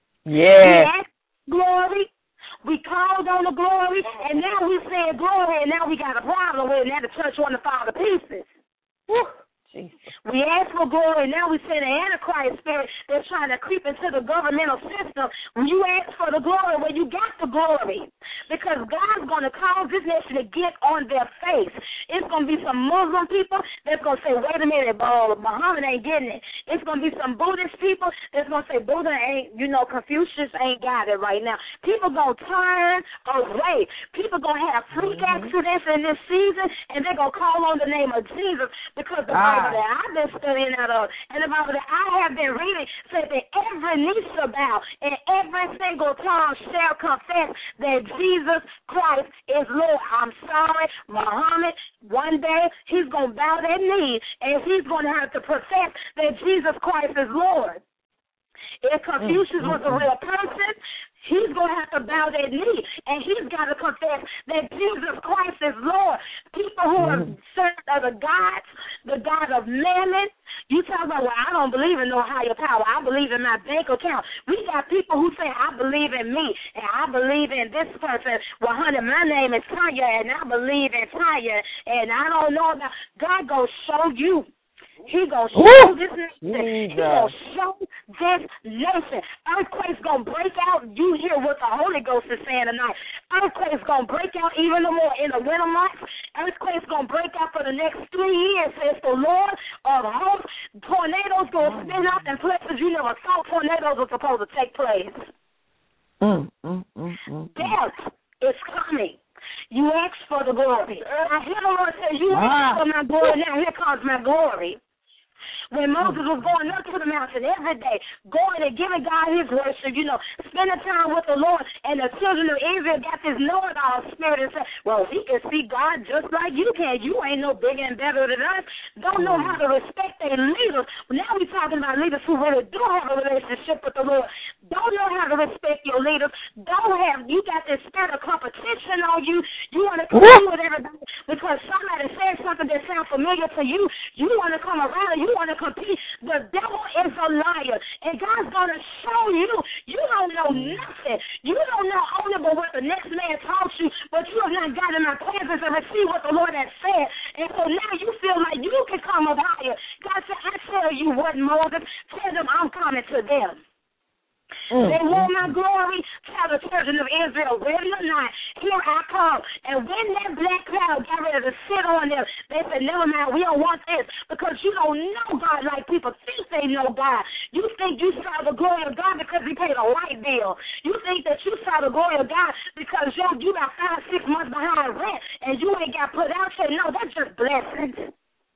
Yeah. Glory. We called on the glory, and now we said glory, and now we got a problem with it. Now the church want to fall to pieces. Woo. Jesus. We ask for glory, now we send an Antichrist spirit that's trying to creep into the governmental system. When you ask for the glory, well, you got the glory, because God's going to cause this nation to get on their face. It's going to be some Muslim people that's going to say, wait a minute, bro, Muhammad ain't getting it. It's going to be some Buddhist people that's going to say, Buddha ain't, you know, Confucius ain't got it right now. People going to turn away. People going to have freak mm-hmm. accidents in this season, and they're going to call on the name of Jesus, because the ah. Bible that I've been studying out of, and the Bible that I have been reading, says that every knee shall bow and every single tongue shall confess that Jesus Christ is Lord. I'm sorry, Muhammad, one day he's going to bow that knee and he's going to have to profess that Jesus Christ is Lord. If Confucius was a real person, he's going to have to bow their knee, and he's got to confess that Jesus Christ is Lord. People who are served other gods, the God of mammon, you talk about, well, I don't believe in no higher power. I believe in my bank account. We got people who say, I believe in me, and I believe in this person. Well, honey, my name is Tanya, and I believe in Tanya, and I don't know about, God going to show you. He gonna show this nation. He gonna show this nation. Earthquakes gonna break out. You hear what the Holy Ghost is saying tonight. Earthquakes gonna break out even more in the winter months. Earthquakes gonna break out for the next three years, says the Lord of hosts. Tornadoes gonna spin out in places you never thought tornadoes were supposed to take place. Mm, mm, mm, mm, Death is coming. You ask for the glory. I hear the Lord say, you ask for my glory, now here comes my glory. When Moses was going up to the mountain every day, going and giving God his worship, you know, spending time with the Lord, and the children of Israel got this know-it-all spirit and said, well, we can see God just like you can. You ain't no bigger and better than us. Don't know how to respect their leaders. Now we're talking about leaders who really do have a relationship with the Lord. Don't know how to respect your leaders. Don't have, you got this spirit of competition on you. You want to compete with everybody because somebody said something that sounds familiar to you. You want to come around and you want to compete. The devil is a liar, and God's going to show you. You don't know nothing. You don't know only but what the next man taught you, but you have not gotten in my presence and received what the Lord has said. And so now you feel like you can come up higher. God said, I tell you what, Moses, tell them I'm coming to them. Mm-hmm. They want my glory. tell the children of Israel, ready or not, here I come. And when that black cloud got ready to sit on them, they said, never mind, we don't want this, because you don't know God like people think they know God. You think you saw the glory of God because he paid a light bill. You think that you saw the glory of God because yo, you got five, six months behind rent and you ain't got put out there. No, that's just blessings.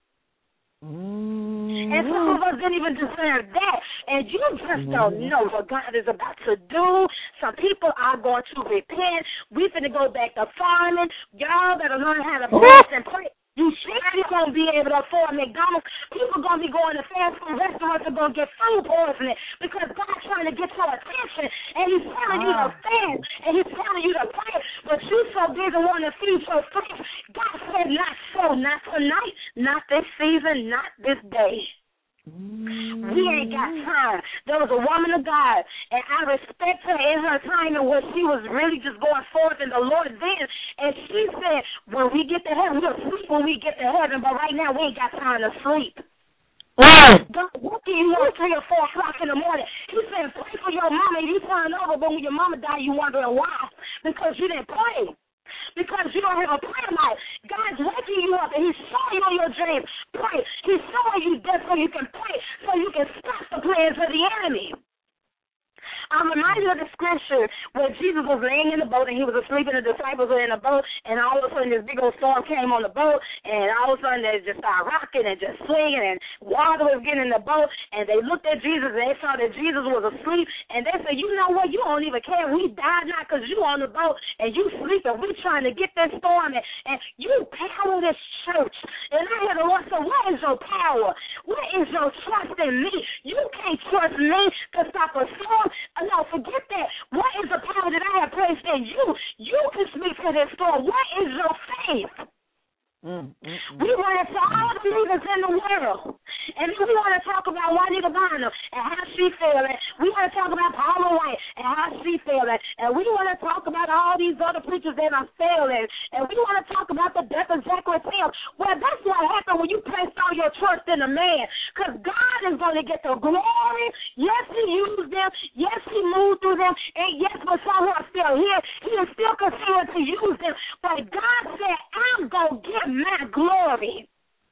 Mm-hmm. And some of us didn't even deserve that. And you just mm-hmm. don't know what God is about to do. Some people are going to repent. We finna go back to farming. Y'all better learn how to fast and pray. You surely won't be able to afford McDonald's. People are going to be going to fast food restaurants and going to get food poisoning because God's trying to get your attention, and he's telling ah. you to fast, and he's telling you to pray, but you so busy wanting to feed your flesh. God said not so, not tonight, not this season, not this day. Mm-hmm. We ain't got time. There was a woman of God, and I respect her in her time and where she was really just going forth in the Lord then. And she said, when we get to heaven, we'll sleep when we get to heaven, but right now we ain't got time to sleep. God, what do you want three or four o'clock in the morning? He said, pray for your mama. You turn over, but when your mama died, you wondering why? Because you didn't pray. Because you don't have a prayer life. God's waking you up and he's showing you your dreams. Pray. He's showing you that so you can pray, so you can stop the plans of the enemy. I'm reminded of the scripture where Jesus was laying in the boat and he was asleep and the disciples were in the boat, and all of a sudden this big old storm came on the boat, and all of a sudden they just started rocking and just swinging, and water was getting in the boat, and they looked at Jesus and they saw that Jesus was asleep, and they said, you know what, you don't even care. We died now because you on the boat and you sleeping. We trying to get this storm, and, and you power this church. And I hear the Lord say, what is your power? What is your trust in me? You can't trust me to stop a storm. No, forget that. What is the power that I have placed in you? You can speak to this storm. What is your faith? Mm, mm, mm. We want to talk all the leaders in the world. And then we want to talk about Juanita Bynum and how she feeling. We want to talk about Paula White and how she feeling. And we want to talk about all these other preachers that are failing. And we want to talk about the death of Zachary Taylor. Well, that's what happened when you place all your trust in a man. Because God is going to get the glory. Yes, he used them. Yes, he moved through them. And yes, but some who are still here, he is still continuing to use them. But God said, I'm going to get my glory.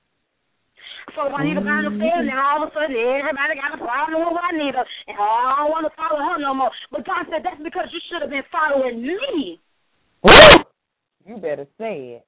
So Juanita Bynum failed, and all of a sudden everybody got a problem with Juanita, and I don't want to follow her no more. But God said, that's because you should have been following me. You better say it.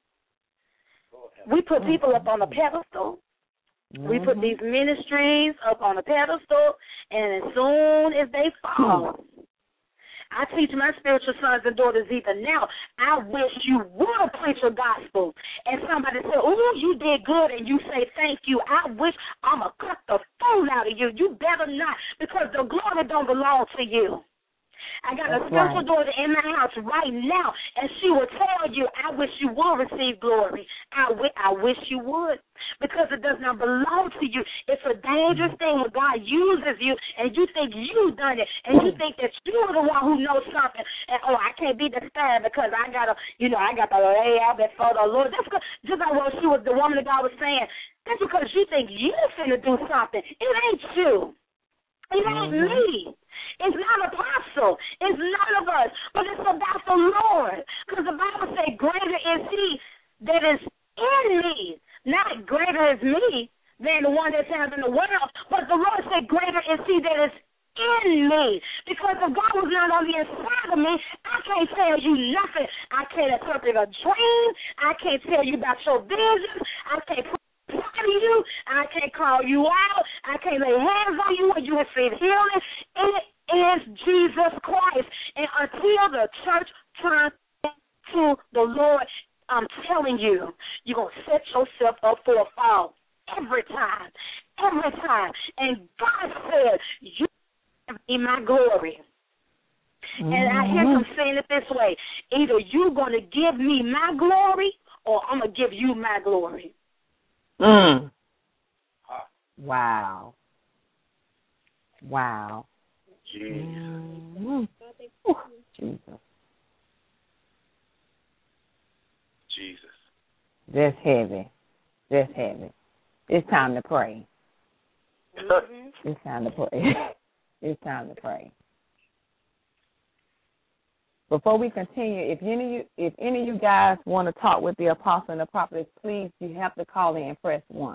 We put people up on a pedestal. Mm-hmm. We put these ministries up on a pedestal, and as soon as they fall, I teach my spiritual sons and daughters even now, I wish you would preach a gospel. And somebody say, oh, you did good, and you say thank you. I wish I'm going to cut the fool out of you. You better not, because the glory don't belong to you. I got That's a spiritual right. daughter in my house right now, and she will tell you, I wish you would receive glory. I, w- I wish you would, because it does not belong to you. It's a dangerous thing when God uses you, and you think you've done it, and you think that you're the one who knows something, and, oh, I can't be disturbed because I got to, you know, I got to lay out before the Lord. That's because, just like what she was, the woman that God was saying, that's because you think you're finna do something. It ain't you. It ain't mm-hmm. me. It's not apostle. It's none of us. But it's about the Lord. Because the Bible says, greater is he that is in me. Not greater is me than the one that's out in the world. But the Lord said, greater is he that is in me. Because if God was not on the inside of me, I can't tell you nothing. I can't interpret a dream. I can't tell you about your vision. I can't put to you. I can't call you out. I can't lay hands on you when you receive healing. It is Jesus Christ. And until the church turns to the Lord, I'm telling you, you're going to set yourself up for a fall every time. Every time. And God said, you have in my glory. Mm-hmm. And I hear them saying it this way. Either you're going to give me my glory or I'm going to give you my glory. Mm. Wow. Wow. Jesus. Mm. Jesus. Jesus. That's heavy. That's heavy. It's time to pray. Mm-hmm. It's time to pray. It's time to pray. Before we continue, if any of you, if any of you guys want to talk with the apostle and the prophetess, please, you have to call in and press one.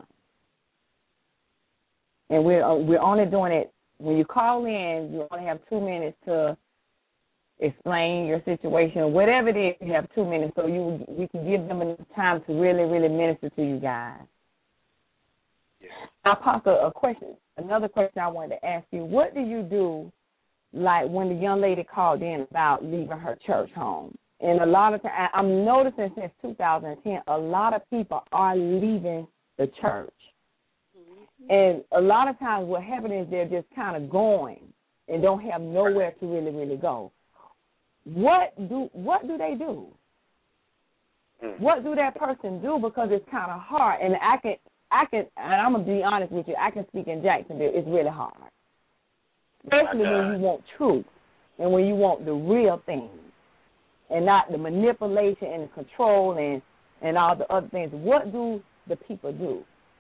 And we're uh, we're only doing it when you call in. You only have two minutes to explain your situation, whatever it is. You have two minutes, so you we can give them enough time to really, really minister to you guys. Yeah. Now, Apostle, a question, another question I wanted to ask you: what do you do? Like when the young lady called in about leaving her church home. And a lot of times, I'm noticing since two thousand ten, a lot of people are leaving the church. Mm-hmm. And a lot of times what happens is they're just kind of going and don't have nowhere to really, really go. What do what do they do? Mm-hmm. What do that person do? Because it's kind of hard. And I can, I can, and I'm going to be honest with you, I can speak in Jacksonville. It's really hard. Especially when you want truth and when you want the real thing and not the manipulation and the control and, and all the other things. What do the people do?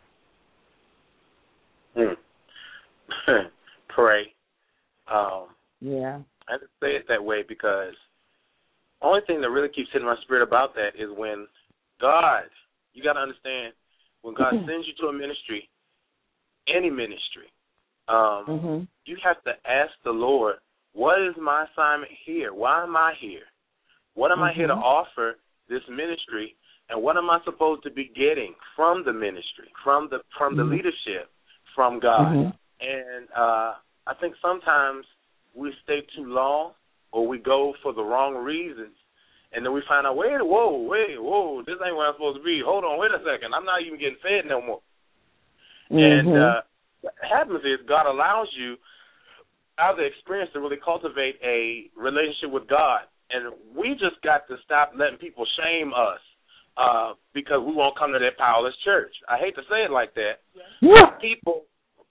Hmm. Pray. Um, yeah. I just say it that way because the only thing that really keeps hitting my spirit about that is when God, you got to understand, when God sends you to a ministry, any ministry, Um, mm-hmm. you have to ask the Lord, what is my assignment here? Why am I here? What am mm-hmm. I here to offer this ministry? And what am I supposed to be getting from the ministry, from the from mm-hmm. the leadership, from God? Mm-hmm. And uh, I think sometimes we stay too long or we go for the wrong reasons. And then we find out, wait, whoa, wait, whoa, this ain't where I'm supposed to be. Hold on, wait a second. I'm not even getting fed no more. Mm-hmm. And uh, what happens is God allows you out of the experience to really cultivate a relationship with God. And we just got to stop letting people shame us uh, because we won't come to that powerless church. I hate to say it like that. Yeah. People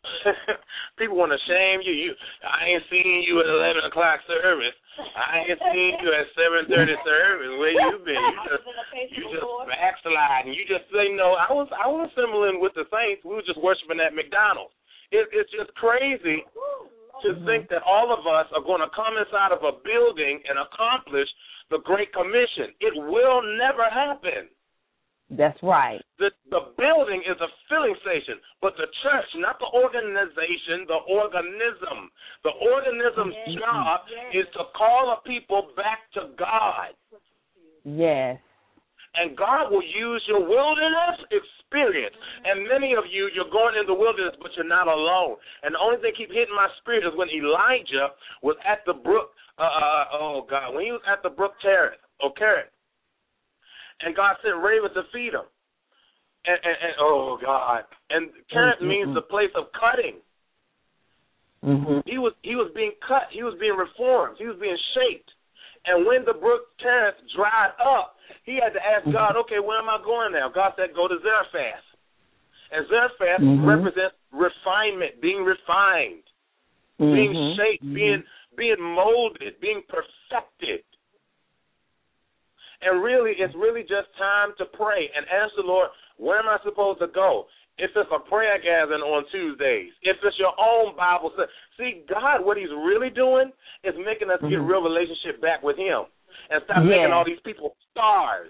people want to shame you. You, I ain't seen you at eleven o'clock service. I ain't seen you at seven thirty service. Where you been? You just, you just backsliding. You just say, no, I was I was assembling with the saints. We were just worshiping at McDonald's. It, it's just crazy to think that all of us are going to come inside of a building and accomplish the Great Commission. It will never happen. That's right. The the building is a filling station, but the church, not the organization, the organism. The organism's yes. job yes. is to call a people back to God. Yes. And God will use your wilderness experience. And many of you, you're going in the wilderness, but you're not alone. And the only thing keep hitting my spirit is when Elijah was at the brook, uh, oh, God, when he was at the brook Cherith, or Cherith, and God sent ravens to feed him. And, and, and oh, God. And Cherith mm-hmm. means the place of cutting. Mm-hmm. He was he was being cut. He was being reformed. He was being shaped. And when the brook Cherith dried up, he had to ask God, okay, where am I going now? God said, go to Zarephath. And Zarephath mm-hmm. represents refinement, being refined, mm-hmm. being shaped, mm-hmm. being being molded, being perfected. And really, it's really just time to pray and ask the Lord, where am I supposed to go? If it's a prayer gathering on Tuesdays, if it's your own Bible study. See, God, what he's really doing is making us mm-hmm. get real relationship back with him and stop yeah. making all these people stars.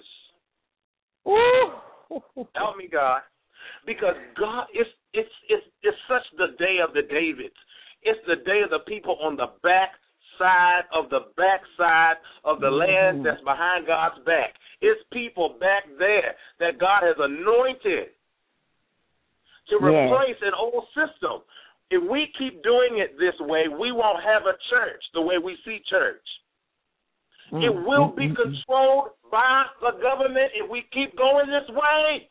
Help me, God. Because God, it's, it's, it's, it's such the day of the Davids. It's the day of the people on the back side of the backside of the land that's behind God's back. It's people back there that God has anointed to replace yes. an old system. If we keep doing it this way, we won't have a church the way we see church. Mm-hmm. It will be controlled by the government if we keep going this way.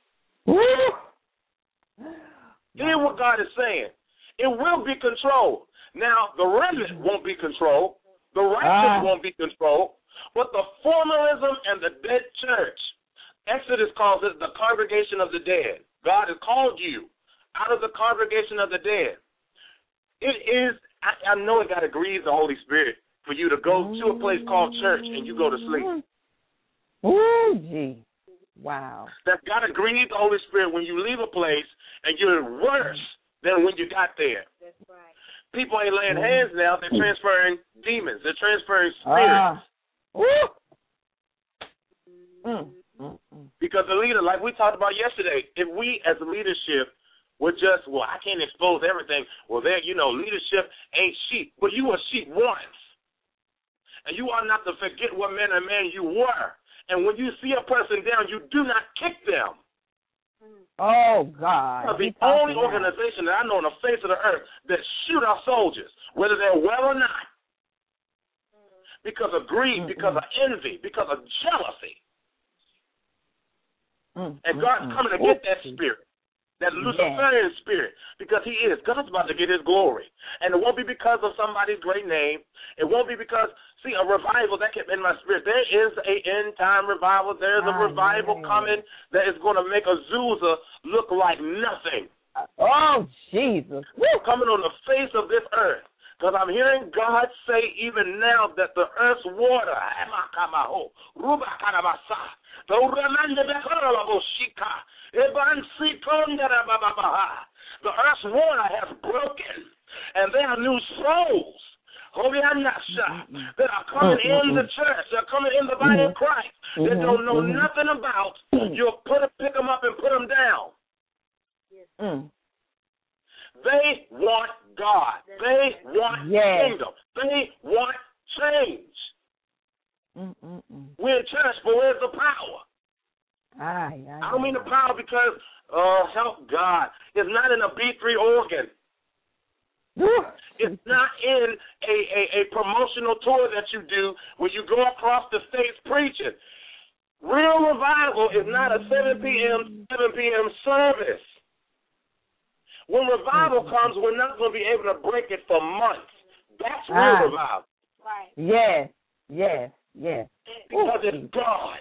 Hear what God is saying. It will be controlled. Now, the remnant won't be controlled. The righteous ah. won't be controlled. But the formalism and the dead church, Exodus calls it the congregation of the dead. God has called you out of the congregation of the dead. It is, I, I know it got to grieve the Holy Spirit for you to go to a place called church and you go to sleep. Ooh, gee. Wow. That's got to grieve the Holy Spirit when you leave a place and you're worse than when you got there. That's right. People ain't laying hands now. They're transferring demons. They're transferring spirits. Ah. Ooh. Mm, mm, mm. Because the leader, like we talked about yesterday, if we as a leadership would just, well, I can't expose everything. Well, there, you know, leadership ain't sheep. But you were sheep once. And you are not to forget what man and man you were. And when you see a person down, you do not kick them. Oh, God. The only organization that I know on the face of the earth that shoot our soldiers, whether they're well or not, because of greed, mm-hmm. because of envy, because of jealousy. Mm-hmm. And God's coming to get that spirit, that Luciferian yeah. spirit, because he is. God's about to get his glory. And it won't be because of somebody's great name. It won't be because, see, a revival that kept in my spirit. There is a end-time revival. There's a revival coming that is going to make Azusa look like nothing. Oh, Jesus. Woo! Coming on the face of this earth. Because I'm hearing God say even now that the earth's water, the earth's water has broken, and there are new souls that are coming in the church, they're coming in the body of Christ, that don't know nothing about. You'll put them, pick them up and put them down. Mm. They want God. They want yes. kingdom. They want change. Mm-mm-mm. We're in church, but where's the power? Aye, aye, I don't mean the power because, uh, help God. It's not in a B three organ. It's not in a, a, a promotional tour that you do where you go across the states preaching. Real revival is not a seven p.m. seven p.m. service. When revival comes, we're not going to be able to break it for months. That's real ah. revival. Right. Yes, yes, yes. Because it's God.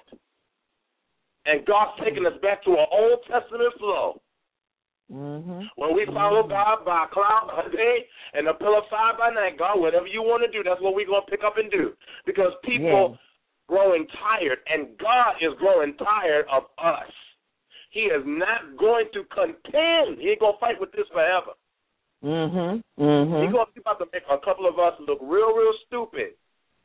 And God's taking us back to an Old Testament flow. Mm-hmm. When we follow God by a cloud by day and a pillar of fire by night, God, whatever you want to do, that's what we're going to pick up and do. Because people yes. growing tired, and God is growing tired of us. He is not going to contend. He ain't going to fight with this forever. Mm-hmm. Mm-hmm. He's going to be about to make a couple of us look real, real stupid.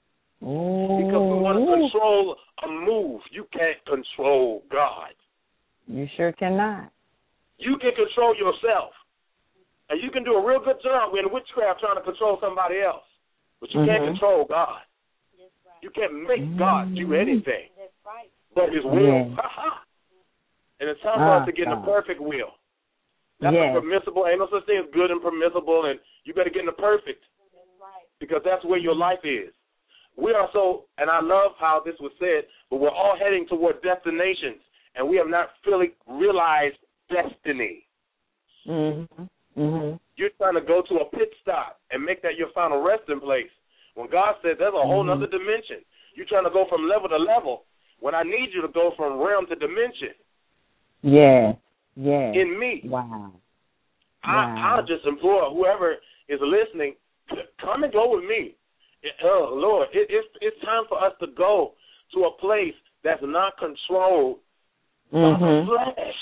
Ooh. Because we want to control a move. You can't control God. You sure cannot. You can control yourself. And you can do a real good job in witchcraft trying to control somebody else. But you mm-hmm. can't control God. That's right. You can't make mm-hmm. God do anything. That's right. But his will. Yeah. And it's time for oh, us to get in the perfect will. That's yes. a permissible. Ain't no such thing as good and permissible, and you better get in the perfect. Right. Because that's where your life is. We are so, and I love how this was said, but we're all heading toward destinations, and we have not fully realized destiny. Mm-hmm. Mm-hmm. You're trying to go to a pit stop and make that your final resting place. When God said there's a whole mm-hmm. other dimension. You're trying to go from level to level when I need you to go from realm to dimension. Yeah, yeah. In me. Wow. I, wow. I'll just implore whoever is listening, come and go with me. It, oh, Lord, it, it's it's time for us to go to a place that's not controlled mm-hmm. by the flesh.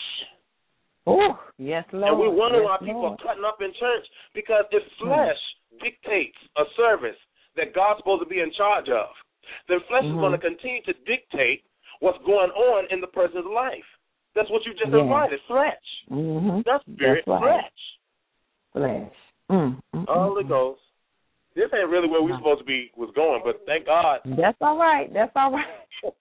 Oh, yes, Lord. And we wonder yes, why people Lord. are cutting up in church, because if flesh mm-hmm. dictates a service that God's supposed to be in charge of, then flesh mm-hmm. is going to continue to dictate what's going on in the person's life. That's what you just yeah. invited, flesh. Mm-hmm. That's spirit, That's right. flesh. Flesh. Mm-hmm. Holy Ghost. This ain't really where we're supposed to be was going, but thank God. That's all right. That's all right.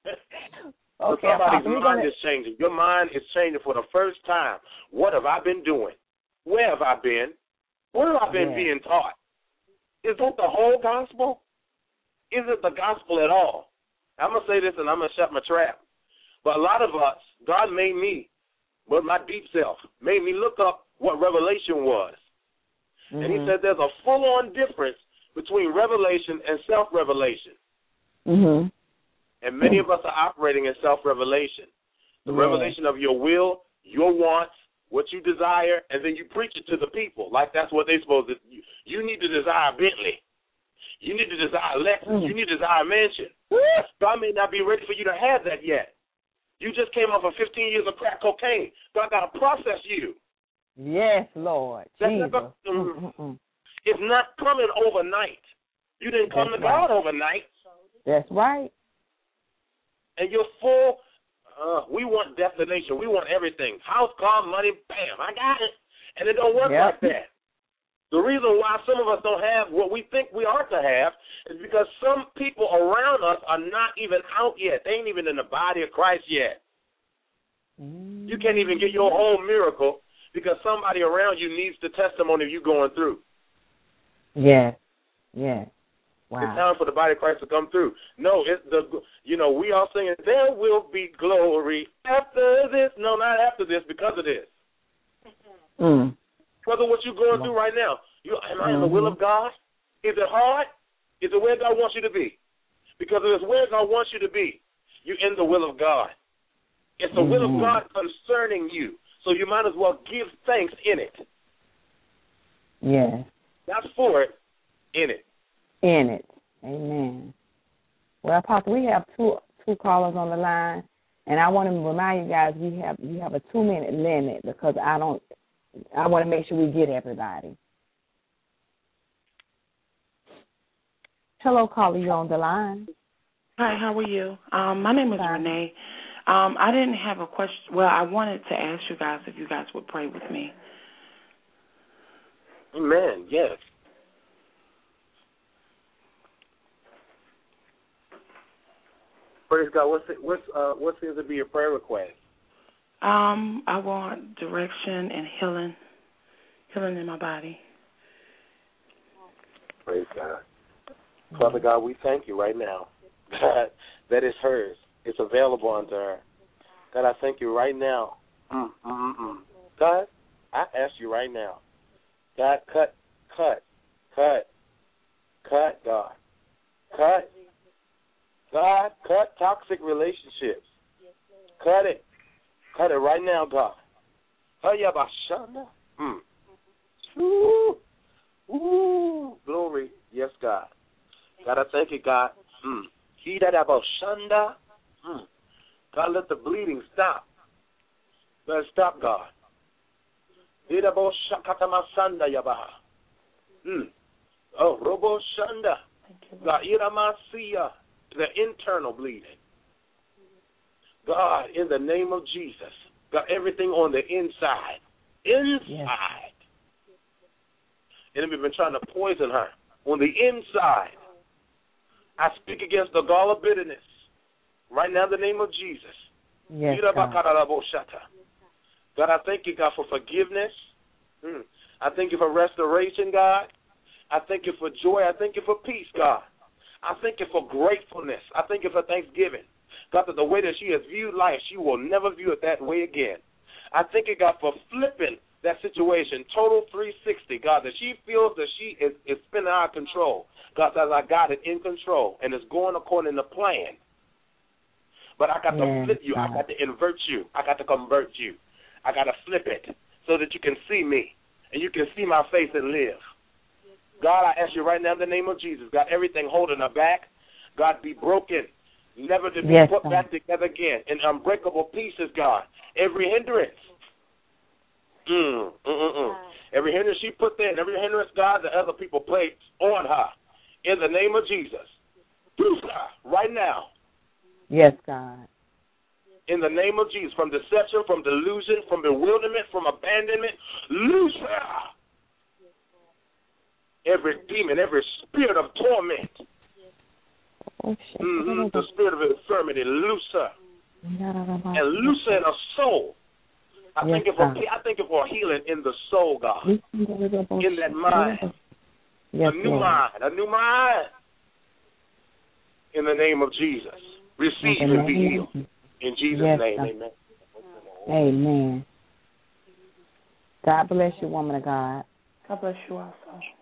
Okay. Somebody's mind gonna... is changing. Your mind is changing for the first time. What have I been doing? Where have I been? What have I been yeah. being taught? Is that the whole gospel? Is it the gospel at all? I'm going to say this and I'm going to shut my trap. But a lot of us, God made me, but my deep self, made me look up what revelation was. Mm-hmm. And he said there's a full-on difference between revelation and self-revelation. Mm-hmm. And many of us are operating in self-revelation. The yeah. revelation of your will, your wants, what you desire, and then you preach it to the people like that's what they're supposed to do. You need to desire Bentley. You need to desire Lexus. Mm-hmm. You need to desire a mansion. God may not be ready for you to have that yet. You just came off of fifteen years of crack cocaine. God got to process you. Yes, Lord. That's never, um, it's not coming overnight. You didn't come That's to right. God overnight. That's right. and you're full. Uh, we want destination. We want everything. House, car, money, bam, I got it. And it don't work yep. like that. The reason why some of us don't have what we think we ought to have is because some people around us are not even out yet. They ain't even in the body of Christ yet. Mm. You can't even get your own miracle because somebody around you needs the testimony of you going through. Yes, yes. Wow. It's time for the body of Christ to come through. No, it's the, you know, we all singing, there will be glory after this. No, not after this, because of this. Mm. Because of what you're going through right now. You, am I in the will of God? Is it hard? Is it where God wants you to be? Because if it's where God wants you to be, you're in the will of God. It's the mm-hmm. will of God concerning you. So you might as well give thanks in it. Yes. Not for it, in it. In it. Amen. Well, Apostle, we have two two callers on the line, and I want to remind you guys we have you have a two minute limit because I don't. I want to make sure we get everybody. Hello, caller, you're on the line. Hi, how are you? Um, my name is Hi. Renee. Um, I didn't have a question. Well, I wanted to ask you guys if you guys would pray with me. Amen. Yes. Praise God. What's it, what's uh, what seems to be your prayer request? Um, I want direction and healing, healing in my body. Praise God. Father God, we thank you right now, God, that is hers. It's available unto her. God, I thank you right now. Mm, mm, mm. God, I ask you right now. God, cut, cut, cut, cut, God. Cut. God, cut toxic relationships. Cut it. Cut it right now, God. Mm. Ooh. Ooh. Glory. Yes, God. God, I thank you, God. Mm. Mm. God, let the bleeding stop. Let it stop, God. Mm. Oh, Robo Shanda. God, Iramasiya. The internal bleeding. God, in the name of Jesus, got everything on the inside. Inside. Yes. Enemy been trying to poison her. On the inside, I speak against the gall of bitterness. Right now in the name of Jesus. Yes, God. God, I thank you, God, for forgiveness. Mm. I thank you for restoration, God. I thank you for joy. I thank you for peace, God. I thank you for gratefulness. I thank you for thanksgiving. God, that the way that she has viewed life, she will never view it that way again. I thank you, God, for flipping that situation, total three sixty, God, that she feels that she is, is spinning out of control. God, that I got it in control, and it's going according to plan. But I got to yeah, flip you. God. I got to invert you. I got to convert you. I got to flip it so that you can see me, and you can see my face and live. God, I ask you right now in the name of Jesus, God, everything holding her back, God, be broken, never to be yes, put God. back together again in unbreakable pieces, God. Every hindrance, mm, mm, mm, mm. every hindrance she put there, and every hindrance, God, that other people place on her, in the name of Jesus, loose her right now. Yes, God. In the name of Jesus, from deception, from delusion, from bewilderment, from abandonment, loose her. Every demon, every spirit of torment, mm-hmm, the spirit of infirmity, loose her. And loose her in her soul. I, yes, thank you for, I thank you for healing in the soul, God. In that mind. Yes, a new Lord. mind, a new mind. In the name of Jesus. Receive and be healed. In Jesus' yes, name, God. Amen. Amen. God bless you, woman of God. God bless you also.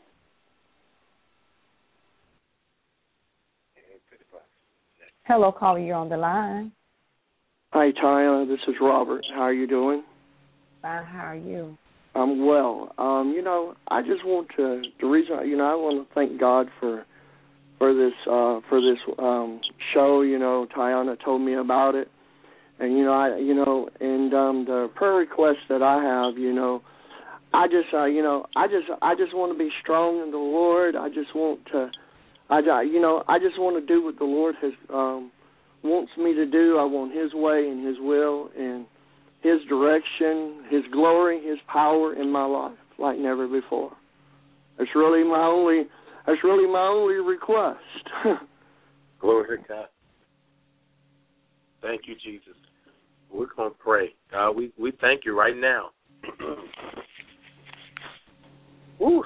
Hello, caller, you're on the line. Hi, Taya. This is Robert. How are you doing? Fine. How are you? I'm well. Um, you know, I just want to. The reason, you know, I want to thank God for for this uh, for this um, show. You know, Tiana told me about it, and you know, I, you know, and um, the prayer request that I have, you know, I just, uh, you know, I just, I just want to be strong in the Lord. I just want to. I, you know, I just want to do what the Lord has um, wants me to do. I want His way and His will and His direction, His glory, His power in my life like never before. That's really my only. That's really my only request. Glory to God. Thank you, Jesus. We're going to pray. God, we, we thank you right now. Woo.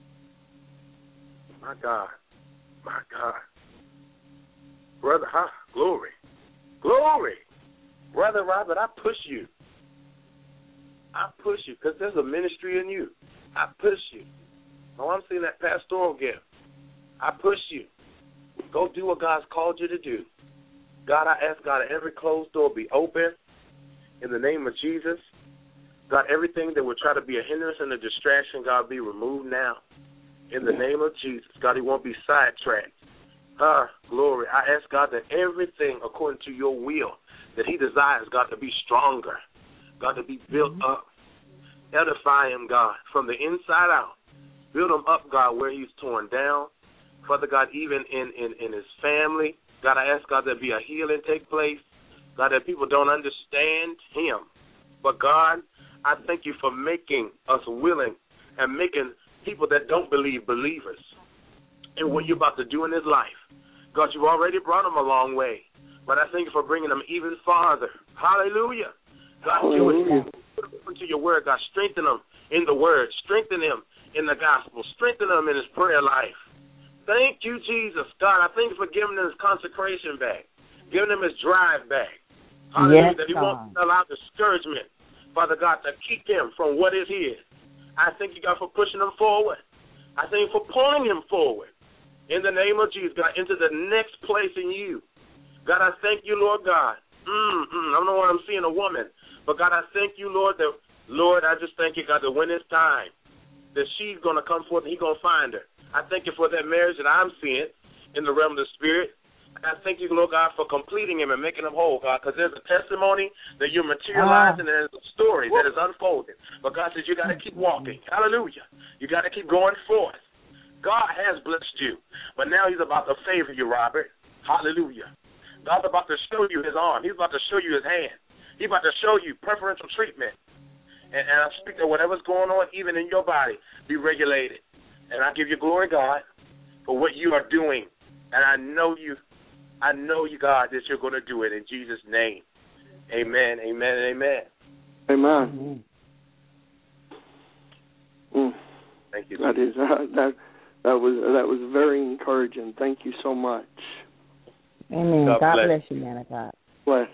My God. My God. Brother, huh? Glory. Glory. Brother Robert, I push you. I push you because there's a ministry in you. I push you. Oh, I'm seeing that pastoral gift. I push you. Go do what God's called you to do. God, I ask God that every closed door be open in the name of Jesus. God, everything that would try to be a hindrance and a distraction, God, be removed now. In the name of Jesus, God, He won't be sidetracked. Ah, glory. I ask God that everything according to your will, that He desires, God, to be stronger, God, to be built mm-hmm. up. Edify Him, God, from the inside out. Build Him up, God, where He's torn down. Father God, even in, in, in His family, God, I ask, God, there be a healing take place. God, that people don't understand Him. But, God, I thank you for making us willing and making people that don't believe believers in what you're about to do in His life. God, you've already brought Him a long way. But I thank you for bringing Him even farther. Hallelujah. God, do it. Put Him into your word. God, strengthen Him in the word. Strengthen Him in the gospel. Strengthen Him in His prayer life. Thank you, Jesus. God, I thank you for giving Him His consecration back, giving Him His drive back. Hallelujah. Yes, that He won't allow discouragement, Father God, to keep Him from what is His. I thank you, God, for pushing Him forward. I thank you for pulling Him forward. In the name of Jesus, God, into the next place in you. God, I thank you, Lord God. Mm-mm, I don't know why I'm seeing a woman. But, God, I thank you, Lord, that, Lord, I just thank you, God, that when it's time, that she's going to come forth and He's going to find her. I thank you for that marriage that I'm seeing in the realm of the Spirit. I thank you, Lord God, for completing him and making him whole, God, because there's a testimony that you're materializing uh, and there's a story that is unfolding. But God says you got to keep walking. Hallelujah. You got to keep going forth. God has blessed you, but now He's about to favor you, Robert. Hallelujah. God's about to show you His arm. He's about to show you His hand. He's about to show you preferential treatment. And, and I speak that whatever's going on, even in your body, be regulated. And I give you glory, God, for what you are doing. And I know you, I know you, God, that you're going to do it in Jesus' name. Amen, amen, and amen. Amen. Mm. Thank you. That is uh, that that was that was very encouraging. Thank you so much. Amen. God, God bless. bless you, man of God. Bless.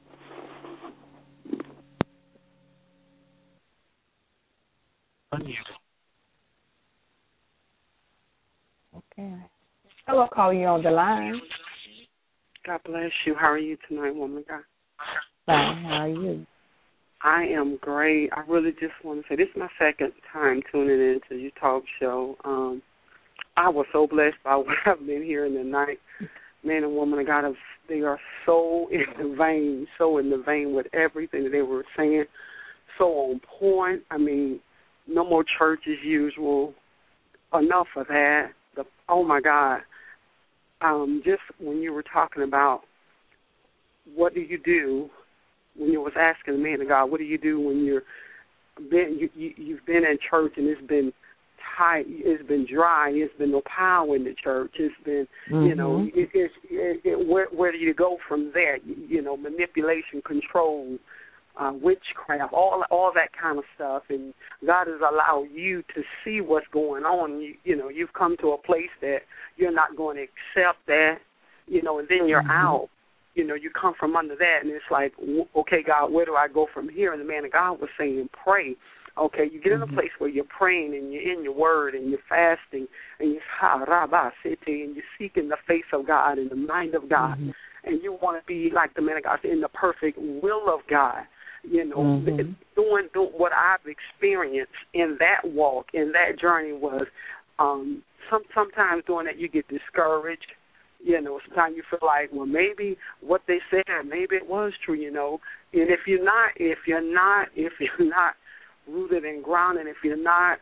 Okay. Hello, call you on the line. God bless you. How are you tonight, woman of God? Fine. How are you? I am great. I really just want to say this is my second time tuning in to your talk show. Um, I was so blessed by what I've been hearing tonight. Man and woman of God, they are so in the vein, so in the vein with everything that they were saying, so on point. I mean, no more church as usual. Enough of that. The, oh, my God. Um, just when you were talking about what do you do when you was asking the man of God, what do you do when you're been you, you you've been in church and it's been tight, it's been dry, it's been no power in the church, it's been mm-hmm. you know it, it, it, it, where where do you go from there? You, you know, manipulation, control, uh, witchcraft, all all that kind of stuff, and God has allowed you to see what's going on. You, you know, you've come to a place that you're not going to accept that, you know, and then you're mm-hmm. out. You know, you come from under that, and it's like, okay, God, where do I go from here? And the man of God was saying, pray. Okay, you get in a place where you're praying and you're in your word and you're fasting and you're and you're seeking the face of God and the mind of God, mm-hmm. and you want to be like the man of God in the perfect will of God. You know, mm-hmm. doing, doing what I've experienced in that walk, in that journey was um, some, sometimes doing that you get discouraged. You know, sometimes you feel like, well, maybe what they said, maybe it was true. You know, and if you're not, if you're not, if you're not rooted and grounded, if you're not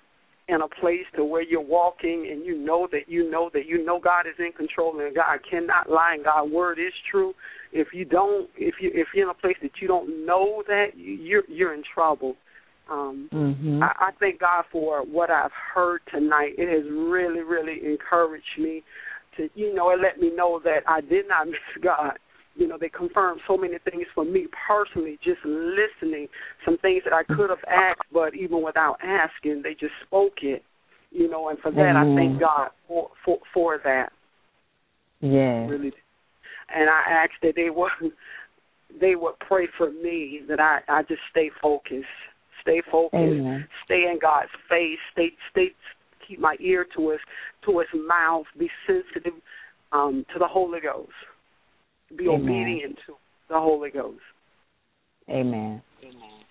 in a place to where you're walking and you know that you know that you know God is in control and God cannot lie and God's word is true. If you don't, if you if you're in a place that you don't know that, you're you're in trouble. Um, mm-hmm. I, I thank God for what I've heard tonight. It has really, really encouraged me to, you know, it let me know that I did not miss God. You know, they confirmed so many things for me personally, just listening, some things that I could have asked, but even without asking, they just spoke it, you know, and for that mm-hmm. I thank God for, for, for that. Yeah. Really. And I asked that they would, they would pray for me, that I, I just stay focused, stay focused, Amen. Stay in God's face, stay, stay, keep my ear to his, to his mouth, be sensitive um, to the Holy Ghost. Be Amen. Obedient to the Holy Ghost. Amen. Amen.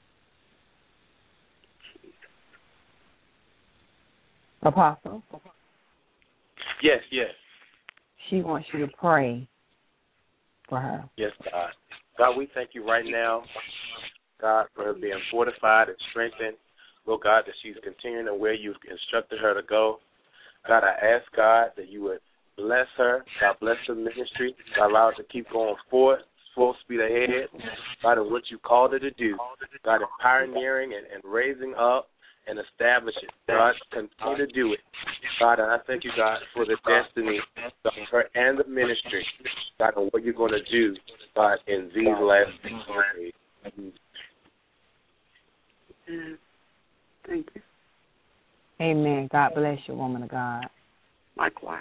Apostle? Yes, yes. She wants you to pray for her. Yes, God. God, we thank you right now, God, for her being fortified and strengthened. Lord God, that she's continuing to where you've instructed her to go. God, I ask, God, that you would bless her. God, bless her ministry. God, allow her to keep going forward, full speed ahead. God, in what you called her to do. God, in pioneering and, and raising up and establishing. God, continue to do it. God, and I thank you, God, for the destiny of her and the ministry. God, and what you're going to do, God, in these last days. Thank you. Amen. God bless you, woman of God. Likewise.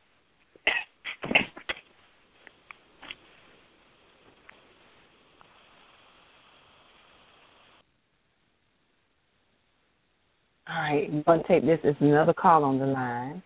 All right, I'm going to take this as another call on the line.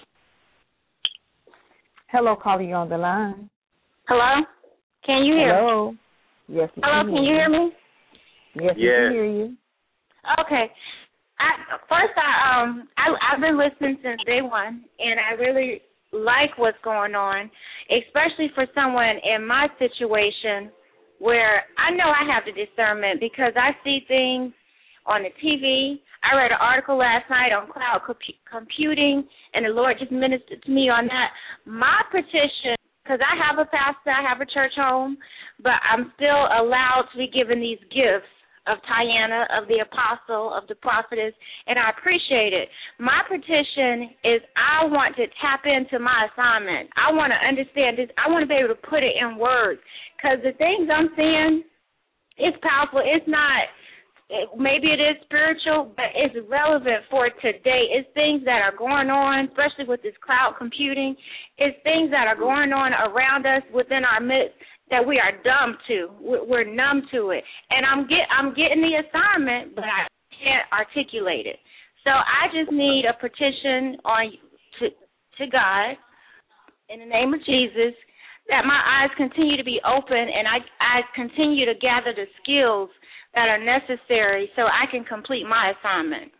Hello, caller, you on the line? Hello? Can you hear Hello? me? Yes, we Hello, can can you hear me? Yes, we yes. can hear you. Okay. I, first, I um, I, I've been listening since day one, and I really like what's going on, especially for someone in my situation where I know I have the discernment because I see things on the T V. I read an article last night on cloud compu- computing, and the Lord just ministered to me on that. My petition, because I have a pastor, I have a church home, but I'm still allowed to be given these gifts of Tiana, of the apostle, of the prophetess, and I appreciate it. My petition is I want to tap into my assignment. I want to understand this. I want to be able to put it in words because the things I'm seeing, it's powerful. It's not, it, maybe it is spiritual, but it's relevant for today. It's things that are going on, especially with this cloud computing. It's things that are going on around us within our midst that we are dumb to. We're numb to it. And I'm get I'm getting the assignment, but I can't articulate it. So I just need a petition on to to God in the name of Jesus that my eyes continue to be open and I I continue to gather the skills that are necessary so I can complete my assignment.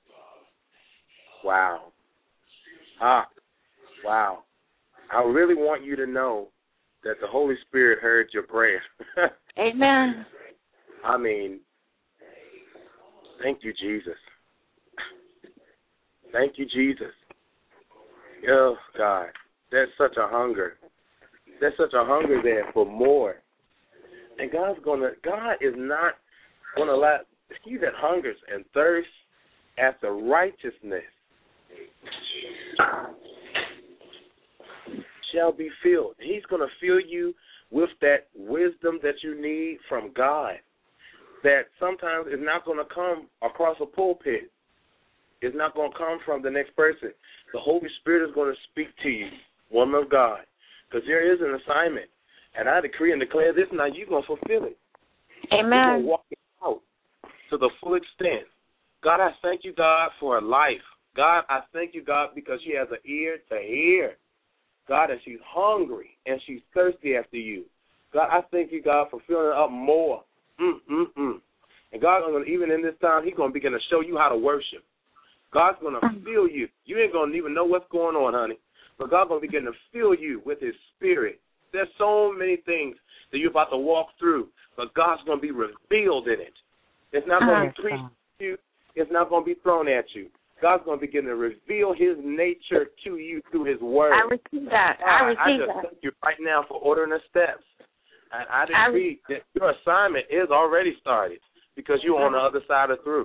Wow. Ah, wow. I really want you to know that the Holy Spirit heard your prayer. Amen. I mean, thank you, Jesus. Thank you, Jesus. Oh, God. There's such a hunger. There's such a hunger there for more. And God's going to, God is not going to let, he that hungers and thirsts after righteousness shall be filled. He's going to fill you with that wisdom that you need from God that sometimes is not going to come across a pulpit. It's not going to come from the next person. The Holy Spirit is going to speak to you, woman of God, because there is an assignment. And I decree and declare this now, you're going to fulfill it. Amen. You're going to walk it out to the full extent. God, I thank you, God, for a life. God, I thank you, God, because she has an ear to hear. God, and she's hungry and she's thirsty after you. God, I thank you, God, for filling her up more. Mm, mm, mm. And God, even in this time, he's going to begin to show you how to worship. God's going to fill you. You ain't going to even know what's going on, honey. But God's going to begin to fill you with his spirit. There's so many things that you're about to walk through, but God's going to be revealed in it. It's not going to be preached to you. It's not going to be thrown at you. God's going to begin to reveal his nature to you through his word. I receive that. God, I receive I just that. thank you right now for ordering the steps. And I decree I, that your assignment is already started because you're on the other side of through.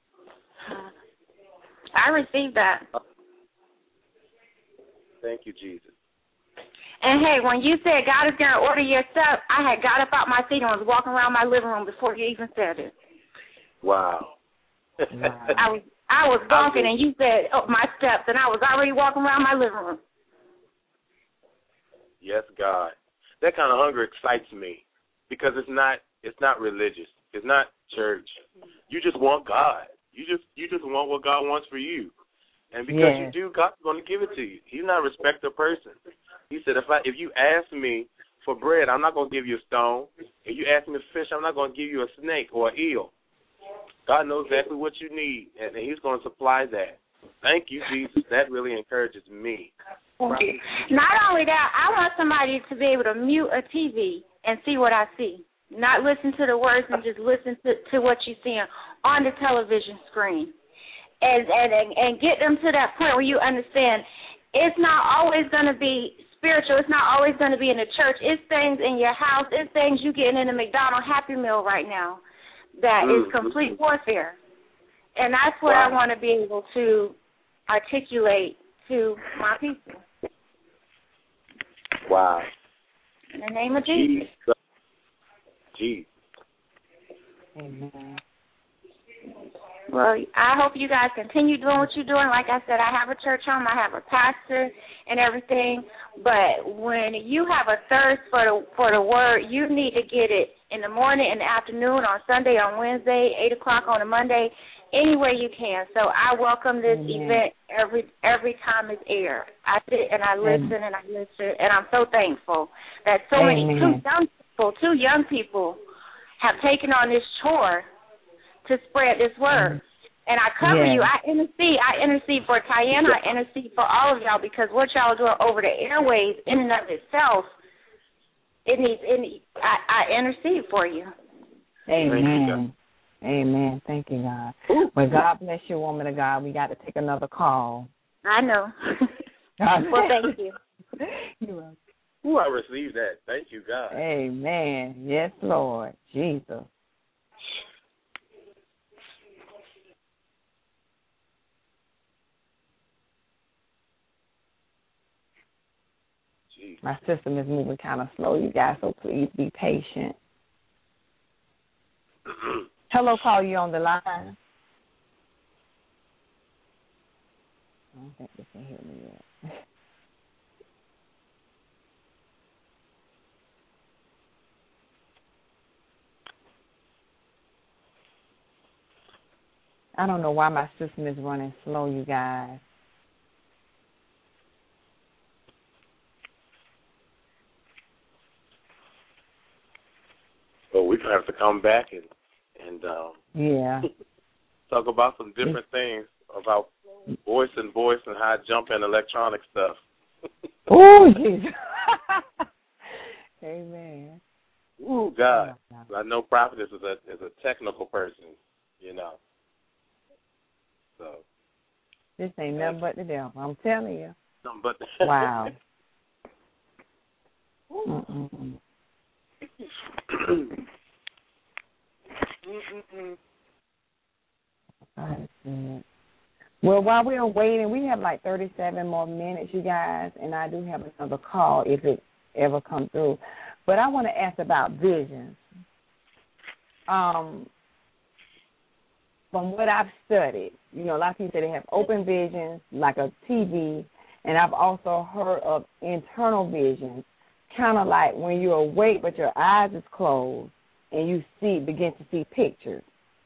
I receive that. Thank you, Jesus. And, hey, when you said God is going to order your steps, I had got up out my seat and was walking around my living room before you even said it. Wow. wow. I was I was walking and you said oh, my steps, and I was already walking around my living room. Yes, God. That kind of hunger excites me because it's not it's not religious. It's not church. You just want God. You just you just want what God wants for you. And because yes. you do, God's going to give it to you. He's not a respecter of person. He said, if I if you ask me for bread, I'm not going to give you a stone. If you ask me to fish, I'm not going to give you a snake or an eel. God knows exactly what you need, and he's going to supply that. Thank you, Jesus. That really encourages me. Thank you. Not only that, I want somebody to be able to mute a T V and see what I see. Not listen to the words and just listen to, to what you're seeing on the television screen. And, and, and, and get them to that point where you understand it's not always going to be spiritual. It's not always going to be in the church. It's things in your house. It's things you getting in a McDonald's Happy Meal right now that mm-hmm. is complete warfare. And that's what wow. I want to be able to articulate to my people. Wow. In the name of Jesus. Jesus. Amen. Well, I hope you guys continue doing what you're doing. Like I said, I have a church home. I have a pastor and everything. But when you have a thirst for the for the word, you need to get it in the morning, in the afternoon, on Sunday, on Wednesday, eight o'clock on a Monday, anywhere you can. So I welcome this Amen. event every every time it's aired. I sit and I listen Amen. and I listen, and I'm so thankful that so Amen. many two young people, two young people have taken on this chore to spread this word. And I cover yes. you. I intercede. I intercede for Tiana. I intercede for all of y'all because what y'all are doing over the airways in and of itself, it needs, it needs I, I intercede for you. Amen. Amen. Thank you, God. Ooh. Well, God bless you, woman of God. We got to take another call. I know. Well, thank you. You're welcome. Ooh, I received that. Thank you, God. Amen. Yes, Lord. Jesus. My system is moving kind of slow, you guys, so please be patient. Hello, call you on the line. I don't think they can hear me yet. I don't know why my system is running slow, you guys. So we're going to have to come back and, and um, yeah. talk about some different things about voice and voice and how I jump in electronic stuff. Oh, Jesus. Amen. Ooh, God. I know Prophetess is a, is a technical person, you know. So. This ain't nothing but the devil. I'm telling you. Nothing but the wow. Mm-mm. Well, while we are waiting, we have like thirty-seven more minutes, you guys, and I do have another call if it ever comes through. But I want to ask about visions. Um, from what I've studied, you know, a lot of people say they have open visions, like a T V, and I've also heard of internal visions, kind of like when you're awake but your eyes is closed and you see begin to see pictures.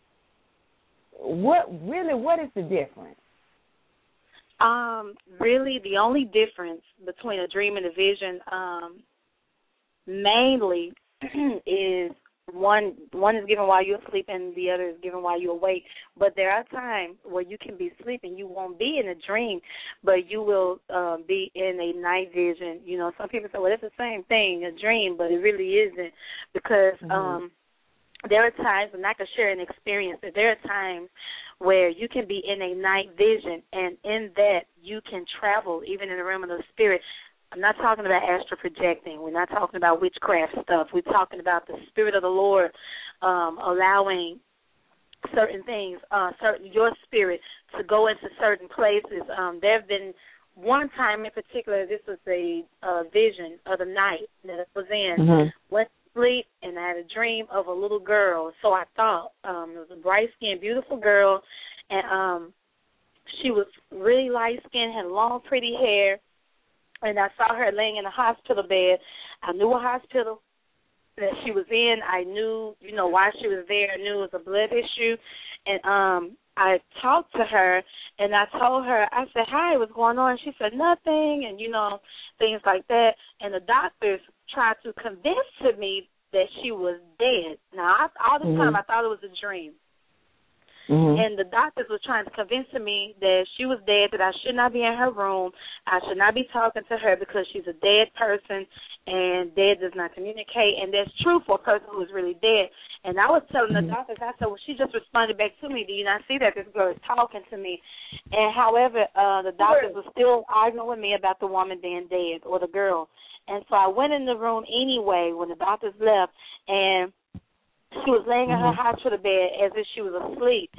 What really, what is the difference? Um, really, the only difference between a dream and a vision, um, mainly is one one is given while you're asleep and the other is given while you're awake. But there are times where you can be sleeping, you won't be in a dream, but you will uh, be in a night vision. You know, some people say, well, it's the same thing, a dream, but it really isn't, because mm-hmm. um, there are times, and I can share an experience, that there are times where you can be in a night vision, and in that you can travel even in the realm of the spirit. I'm not talking about astral projecting. We're not talking about witchcraft stuff. We're talking about the Spirit of the Lord um, allowing certain things, uh, certain your spirit to go into certain places. Um, there have been one time in particular, this was a uh, vision of the night that I was in. Mm-hmm. Went to sleep, and I had a dream of a little girl. So I thought um, it was a bright-skinned, beautiful girl, and um, she was really light-skinned, had long, pretty hair, and I saw her laying in a hospital bed. I knew a hospital that she was in. I knew, you know, why she was there. I knew it was a blood issue. And um, I talked to her, and I told her, I said, hi, what's going on? And she said, nothing, and, you know, things like that. And the doctors tried to convince to me that she was dead. Now, I, all this mm-hmm. time I thought it was a dream. Mm-hmm. And the doctors were trying to convince me that she was dead, that I should not be in her room, I should not be talking to her because she's a dead person, and dead does not communicate, and that's true for a person who is really dead. And I was telling mm-hmm. the doctors, I said, well, she just responded back to me. Do you not see that this girl is talking to me? And however, uh, the doctors were still arguing with me about the woman being dead or the girl. And so I went in the room anyway when the doctors left, and she was laying in her hospital bed as if she was asleep,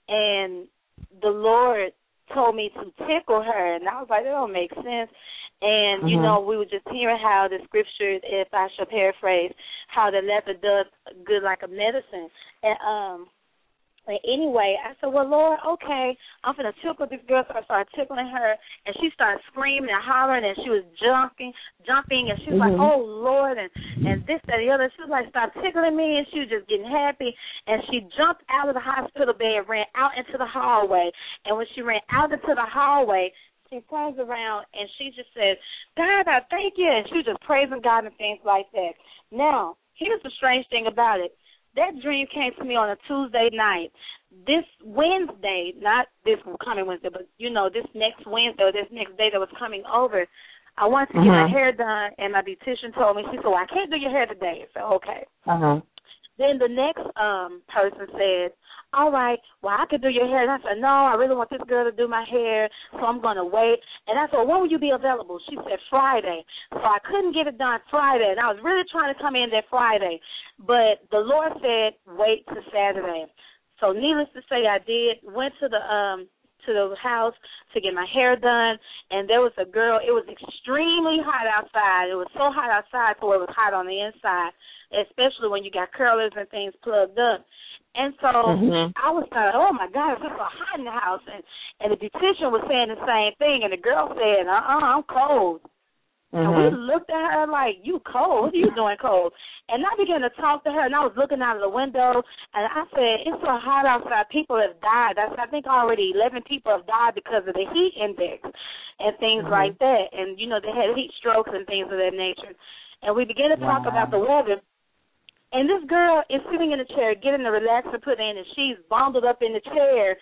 and the Lord told me to tickle her, and I was like, that don't make sense. And, mm-hmm. you know, we were just hearing how the scriptures, if I shall paraphrase, how the leper does good like a medicine. And um, and anyway, I said, well, Lord, okay, I'm going to tickle this girl. So I started tickling her, and she started screaming and hollering, and she was jumping, jumping, and she was mm-hmm. like, oh, Lord, and, and this, that, and the other. She was like, stop tickling me, and she was just getting happy. And she jumped out of the hospital bed, ran out into the hallway. And when she ran out into the hallway, she turns around, and she just said, God, I thank you. And she was just praising God and things like that. Now, here's the strange thing about it. That dream came to me on a Tuesday night. This Wednesday, not this coming Wednesday, but, you know, this next Wednesday or this next day that was coming over, I wanted to uh-huh. get my hair done, and my beautician told me, she said, well, I can't do your hair today. I said, okay. Uh-huh. Then the next um, person said, all right, well, I could do your hair. And I said, no, I really want this girl to do my hair, so I'm going to wait. And I said, well, when will you be available? She said, Friday. So I couldn't get it done Friday, and I was really trying to come in that Friday. But the Lord said, wait till Saturday. So needless to say, I did, went to the um to the house to get my hair done, and there was a girl. It was extremely hot outside. It was so hot outside so it was hot on the inside, especially when you got curlers and things plugged up. And so mm-hmm. I was like, oh, my God, it's so hot in the house. And, and the beautician was saying the same thing, and the girl said, uh-uh, I'm cold. Mm-hmm. And we looked at her like, you cold? What are you doing cold? And I began to talk to her, and I was looking out of the window, and I said, it's so hot outside. People have died. I said, I think already eleven people have died because of the heat index and things mm-hmm. like that. And, you know, they had heat strokes and things of that nature. And we began to wow. talk about the weather. And this girl is sitting in the chair, getting the relaxer put in, and she's bundled up in the chair.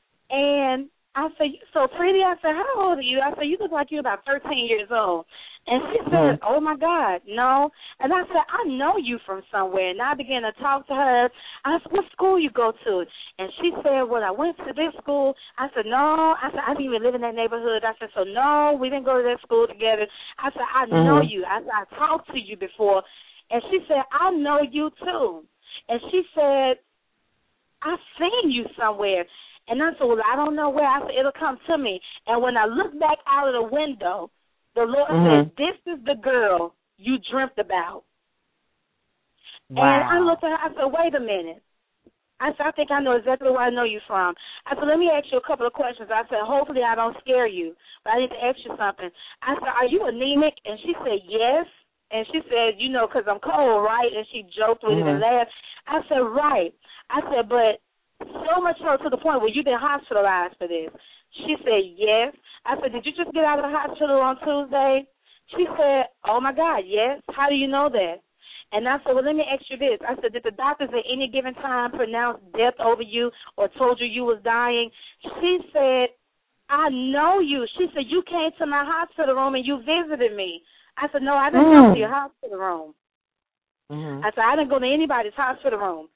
And I said, so pretty? I said, how old are you? I said, you look like you're about thirteen years old. And she said, oh, my God, no. And I said, I know you from somewhere. And I began to talk to her. I said, what school you go to? And she said, well, I went to this school. I said, no. I said, I didn't even live in that neighborhood. I said, so, no, we didn't go to that school together. I said, I know mm-hmm. you. I said, I talked to you before. And she said, I know you, too. And she said, I've seen you somewhere. And I said, well, I don't know where. I said, it'll come to me. And when I looked back out of the window, the Lord mm-hmm. said, this is the girl you dreamt about. Wow. And I looked at her. I said, wait a minute. I said, I think I know exactly where I know you from. I said, let me ask you a couple of questions. I said, hopefully I don't scare you, but I need to ask you something. I said, are you anemic? And she said, yes. And she said, you know, because I'm cold, right? And she joked with mm-hmm. it and laughed. I said, right. I said, but so much so to the point where you've been hospitalized for this. She said, yes. I said, did you just get out of the hospital on Tuesday? She said, oh, my God, yes. How do you know that? And I said, well, let me ask you this. I said, did the doctors at any given time pronounce death over you or told you you was dying? She said, I know you. She said, you came to my hospital room and you visited me. I said, no, I didn't mm. come to your hospital room. Mm-hmm. I said, I didn't go to anybody's hospital room.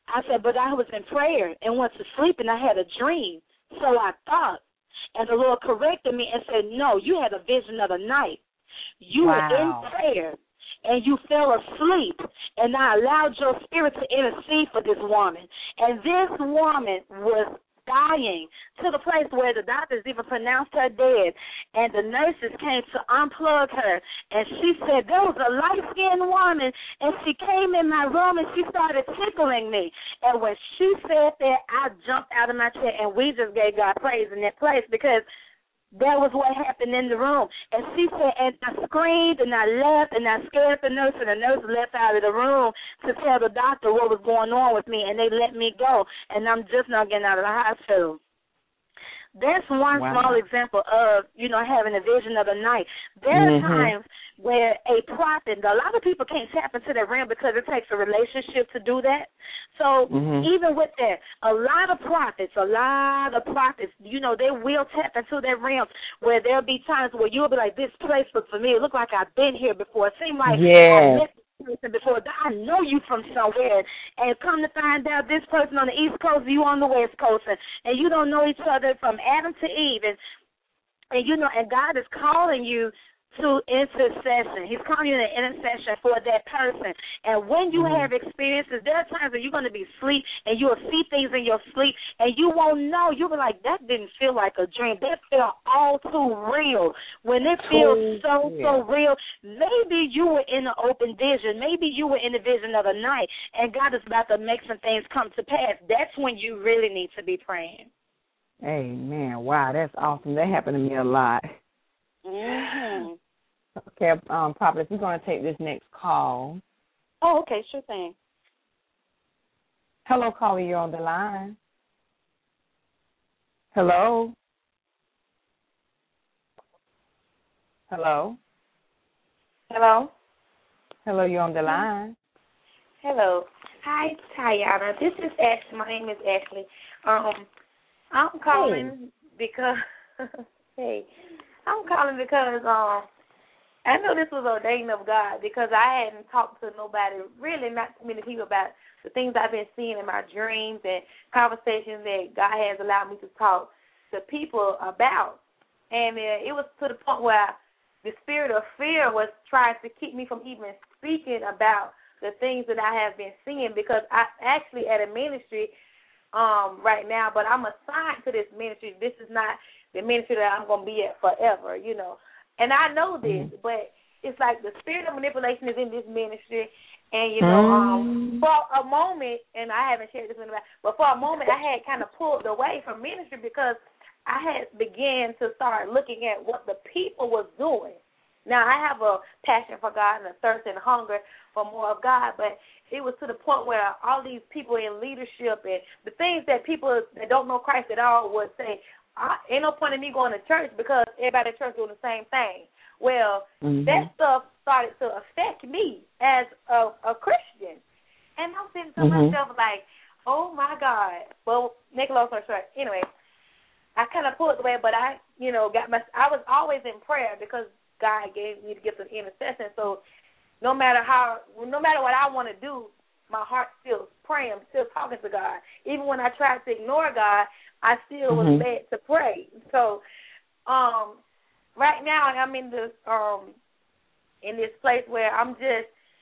I said, but I was in prayer and went to sleep, and I had a dream. So I thought. And the Lord corrected me and said, no, you had a vision of the night. You wow. were in prayer, and you fell asleep, and I allowed your spirit to intercede for this woman. And this woman was dying to the place where the doctors even pronounced her dead, and the nurses came to unplug her, and she said there was a light-skinned woman, and she came in my room, and she started tickling me. And when she said that, I jumped out of my chair, and we just gave God praise in that place, because that was what happened in the room. And she said, and I screamed, and I left, and I scared the nurse, and the nurse left out of the room to tell the doctor what was going on with me, and they let me go, and I'm just not getting out of the hospital. That's one wow. small example of, you know, having a vision of the night. There are mm-hmm. times where a prophet, a lot of people can't tap into that realm because it takes a relationship to do that. So mm-hmm. even with that, a lot of prophets, a lot of prophets, you know, they will tap into that realm where there'll be times where you'll be like, this place looks familiar. It looks like I've been here before. It seems like yeah. I've person before. I know you from somewhere, and come to find out this person on the East Coast, you on the West Coast, and, and you don't know each other from Adam to Eve, and, and you know, and God is calling you to intercession. He's calling you to intercession for that person. And when you have experiences, there are times when you're going to be asleep and you'll see things in your sleep and you won't know. You'll be like, that didn't feel like a dream. That felt all too real. When it feels so, so real, maybe you were in an open vision. Maybe you were in the vision of the night and God is about to make some things come to pass. That's when you really need to be praying. Amen. Wow, that's awesome. That happened to me a lot. Mm-hmm. Okay, um, Prophet, we're going to take this next call. Oh, okay, sure thing. Hello, caller, you're on the line. Hello? Hello? Hello? Hello, you're on the line. Hello. Hi, Tayana. This is Ashley. My name is Ashley. Um, I'm calling hey. because, hey, I'm calling because um, I know this was ordained of God because I hadn't talked to nobody, really not too many people about the things I've been seeing in my dreams and conversations that God has allowed me to talk to people about. And uh, it was to the point where the spirit of fear was trying to keep me from even speaking about the things that I have been seeing because I'm actually at a ministry um, right now, but I'm assigned to this ministry. This is not the ministry that I'm going to be at forever, you know. And I know this, mm. but it's like the spirit of manipulation is in this ministry. And, you know, mm. um, for a moment, and I haven't shared this with anybody, but for a moment I had kind of pulled away from ministry because I had began to start looking at what the people was doing. Now, I have a passion for God and a thirst and hunger for more of God, but it was to the point where all these people in leadership and the things that people that don't know Christ at all would say, I, ain't no point in me going to church because everybody at church doing the same thing. Well, mm-hmm. that stuff started to affect me as a, a Christian. And I'm thinking to mm-hmm. myself like, oh, my God. Well, make a long story short. Anyway, I kind of pulled away, but I, you know, got my, I was always in prayer because God gave me the gift of intercession. So no matter how, no matter what I want to do, my heart still praying, I'm still talking to God. Even when I tried to ignore God, I still mm-hmm. was led to pray. So, um, right now I'm in this um in this place where I'm just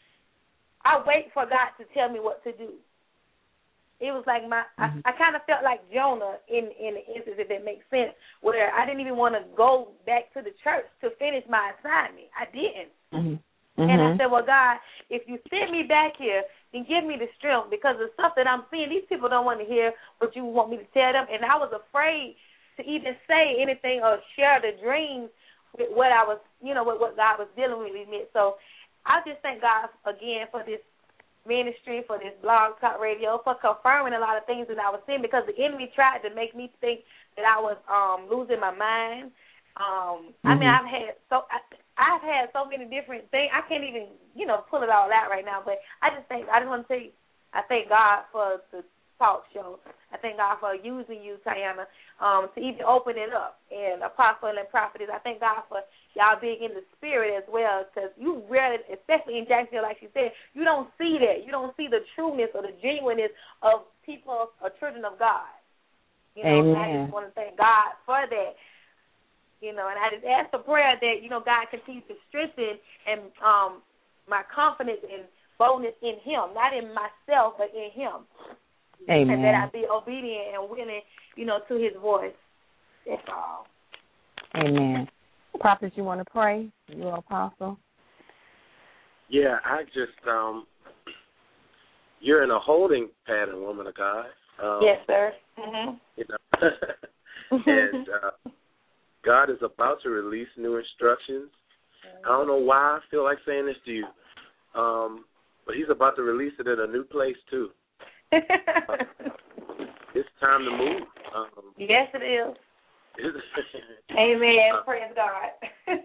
I wait for God to tell me what to do. It was like my mm-hmm. I, I kind of felt like Jonah in in the instance, if that makes sense, where I didn't even want to go back to the church to finish my assignment. I didn't. Mm-hmm. Mm-hmm. And I said, well, God, if you send me back here, then give me the strength because the stuff that I'm seeing, these people don't want to hear what you want me to tell them. And I was afraid to even say anything or share the dreams with what I was, you know, with what God was dealing with me. So I just thank God again for this ministry, for this blog talk radio, for confirming a lot of things that I was seeing because the enemy tried to make me think that I was um, losing my mind. Um, mm-hmm. I mean, I've had so I, I've had so many different things. I can't even, you know, pull it all out right now. But I just think I just want to tell you, I thank God for the talk show. I thank God for using you, Tiana, um, to even open it up. And Apostle and Prophetess, I thank God for y'all being in the spirit as well, because you rarely, especially in Jacksonville, like she said, you don't see that. You don't see the trueness or the genuineness of people or children of God. You know, Amen. and I just want to thank God for that. You know, and I just ask for prayer that, you know, God continues to strengthen and um, my confidence and boldness in Him, not in myself, but in Him. Amen. And that I be obedient and willing, you know, to His voice. That's all. Amen. Prophet, you want to pray? You Apostle? Yeah, I just, um, you're in a holding pattern, woman of God. Um, yes, sir. Mm-hmm. You know, and uh, God is about to release new instructions. I don't know why I feel like saying this to you, um, but He's about to release it in a new place, too. uh, it's time to move. Um, yes, it is. Amen. Uh, Praise God.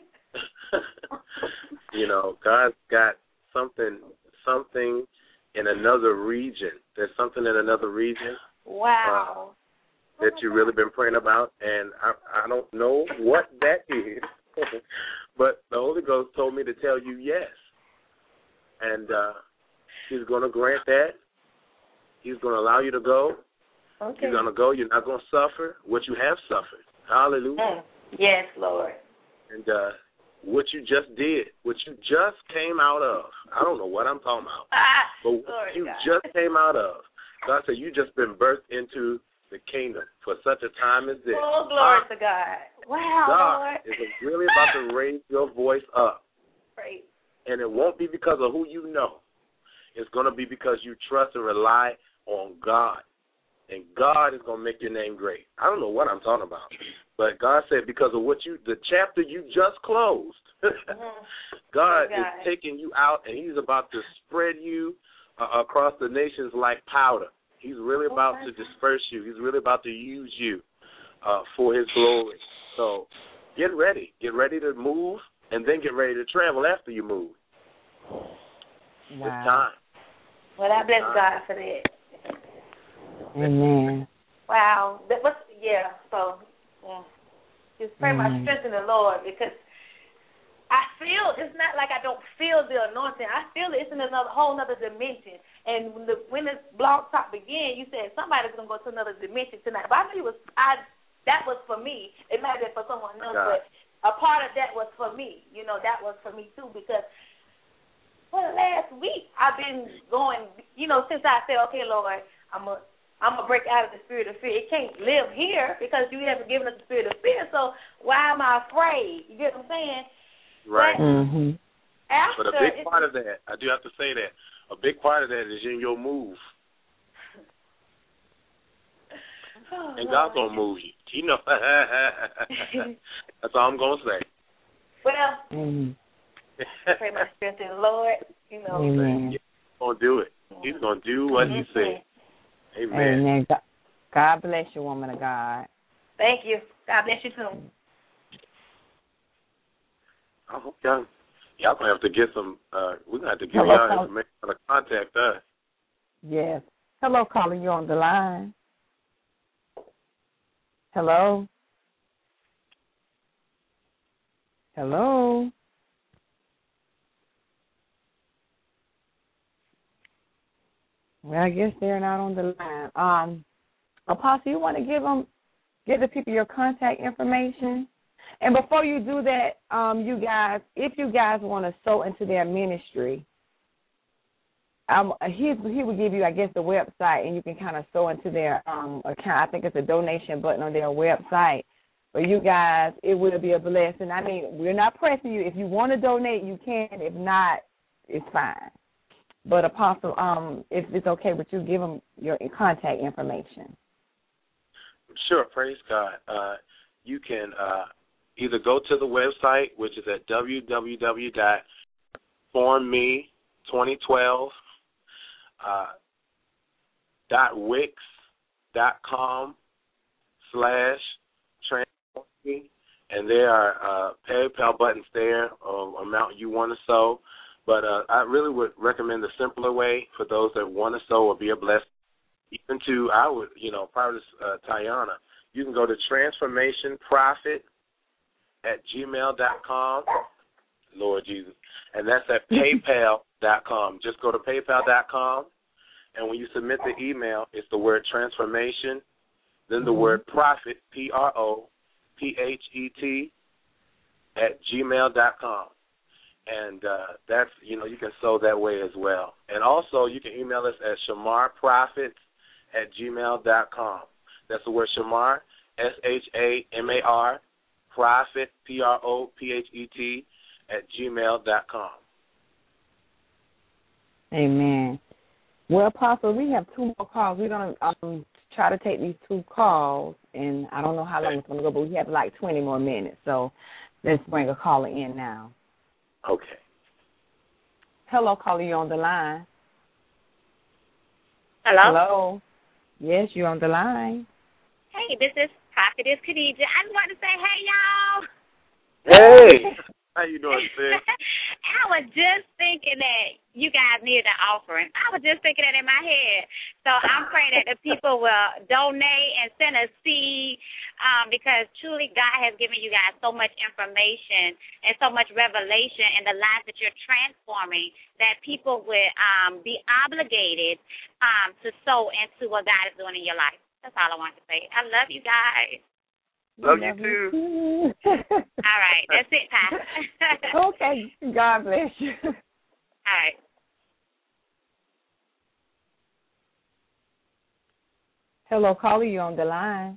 You know, God's got something, something in another region. There's something in another region. Wow. Uh, that you've really been praying about, and I, I don't know what that is, but the Holy Ghost told me to tell you yes. And uh, He's going to grant that. He's going to allow you to go. Okay. You're going to go. You're not going to suffer what you have suffered. Hallelujah. Mm. Yes, Lord. And uh, what you just did, what you just came out of, I don't know what I'm talking about, ah, but what you God. just came out of, God said you just been birthed into the kingdom for such a time as this. Oh, glory uh, to God. Wow, God Lord. is really about to raise your voice up. Right. And it won't be because of who you know. It's going to be because you trust and rely on God. And God is going to make your name great. I don't know what I'm talking about. But God said because of what you, the chapter you just closed, mm-hmm. God, God is taking you out and He's about to spread you uh, across the nations like powder. He's really about to disperse you. He's really about to use you uh, for His glory. So get ready. Get ready to move and then get ready to travel after you move. Wow. It's time. Well, I bless God for that. Amen. Wow. That was, yeah, so yeah. Just pray mm. my strength in the Lord, because I feel, it's not like I don't feel the anointing. I feel it. It's in another whole other dimension. And when, the, when this blog talk began, you said somebody's going to go to another dimension tonight. But I knew it was, I, that was for me. It might have been for someone else, God. But a part of that was for me. You know, that was for me too, because for the last week I've been going, you know, since I said, okay, Lord, I'm a I'm going to break out of the spirit of fear. It can't live here because you haven't given us the spirit of fear, so why am I afraid? You get what I'm saying? Right. But, mm-hmm. but a big part of that, I do have to say that, a big part of that is in your move. Oh, and God's going to move you. You know, that's all I'm going to say. Well, mm-hmm. pray my strength in the Lord. You know, Amen. He's going to do it. He's going to do what mm-hmm. He said. Amen. Amen. God bless you, woman of God. Thank you. God bless you too. I hope y'all, y'all gonna have to get some. Uh, we're gonna have to give Hello, y'all call- information to contact us. Yes. Hello, caller. You on the line? Hello. Hello. Well, I guess they're not on the line. Um, Apostle, you want to give them, give the people your contact information? And before you do that, um, you guys, if you guys want to sow into their ministry, um, he he will give you, I guess, the website, and you can kind of sow into their um, account. I think it's a donation button on their website. But you guys, it will be a blessing. I mean, we're not pressing you. If you want to donate, you can. If not, it's fine. But, Apostle, um, if it's okay with you, give them your contact information. Sure, praise God. Uh, you can uh, either go to the website, which is at w w w dot form me twenty twelve dot wix dot com slash transform me, and there are uh, PayPal buttons there, or amount you want to sow. But uh, I really would recommend the simpler way for those that want to sow or be a blessing. even to, I would, you know, Prophetess uh, Tayana, you can go to transformation prophet at gmail dot com, Lord Jesus, and that's at paypal dot com. Just go to paypal dot com, and when you submit the email, it's the word transformation, then the mm-hmm. word prophet, P R O P H E T, at gmail dot com. And uh, that's, you know, you can sow that way as well. And also you can email us at shamarprophets at gmail dot com. That's the word Shamar, S H A M A R, prophet, P R O P H E T, at gmail dot com. Amen. Well, Apostle, we have two more calls. We're going to um, try to take these two calls, and I don't know how long it's going to go, but we have like twenty more minutes. So let's bring a caller in now. Okay. Hello, caller, you on the line. Hello? Hello. Yes, you're on the line. Hey, this is Prophetess Khadijah. I just want to say, hey, y'all. Hey. How you doing, sis? I was just thinking that you guys needed an offering. I was just thinking that in my head. So I'm praying that the people will donate and send a seed um, because truly God has given you guys so much information and so much revelation in the lives that you're transforming that people would um, be obligated um, to sow into what God is doing in your life. That's all I want to say. I love you guys. Love you too. All right, that's it, Pastor. Okay, God bless you. All right. Hello, caller, you on the line.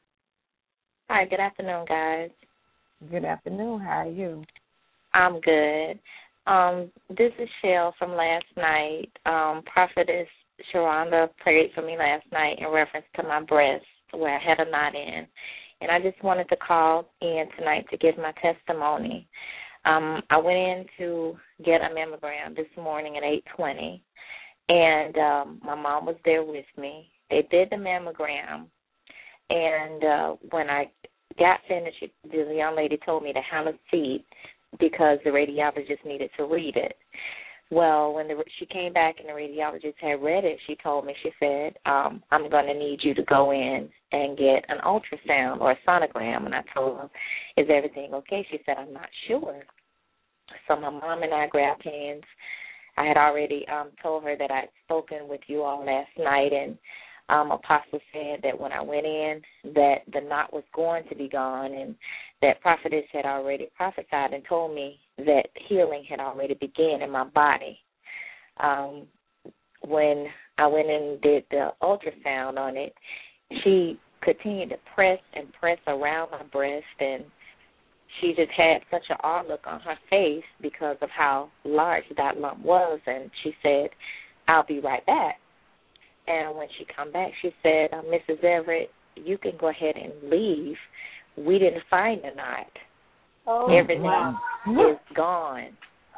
Hi, good afternoon, guys. Good afternoon. How are you? I'm good. Um, this is Shell from last night. Um, Prophetess Sharonda prayed for me last night in reference to my breast where I had a knot in. And I just wanted to call in tonight to give my testimony. Um, I went in to get a mammogram this morning at eight twenty, and um, my mom was there with me. They did the mammogram, and uh, when I got finished, the young lady told me to have a seat because the radiologist needed to read it. Well, when the, she came back and the radiologist had read it, she told me, she said, um, I'm going to need you to go in and get an ultrasound or a sonogram. And I told her, is everything okay? She said, I'm not sure. So my mom and I grabbed hands. I had already um, told her that I'd spoken with you all last night, and um, Apostle said that when I went in that the knot was going to be gone, and that Prophetess had already prophesied and told me that healing had already begun in my body. Um, when I went in and did the ultrasound on it, she continued to press and press around my breast, and she just had such an awe look on her face because of how large that lump was, and she said, I'll be right back. And when she come back, she said, uh, Missus Everett, you can go ahead and leave. We didn't find the knot. Oh, Everything wow. is gone.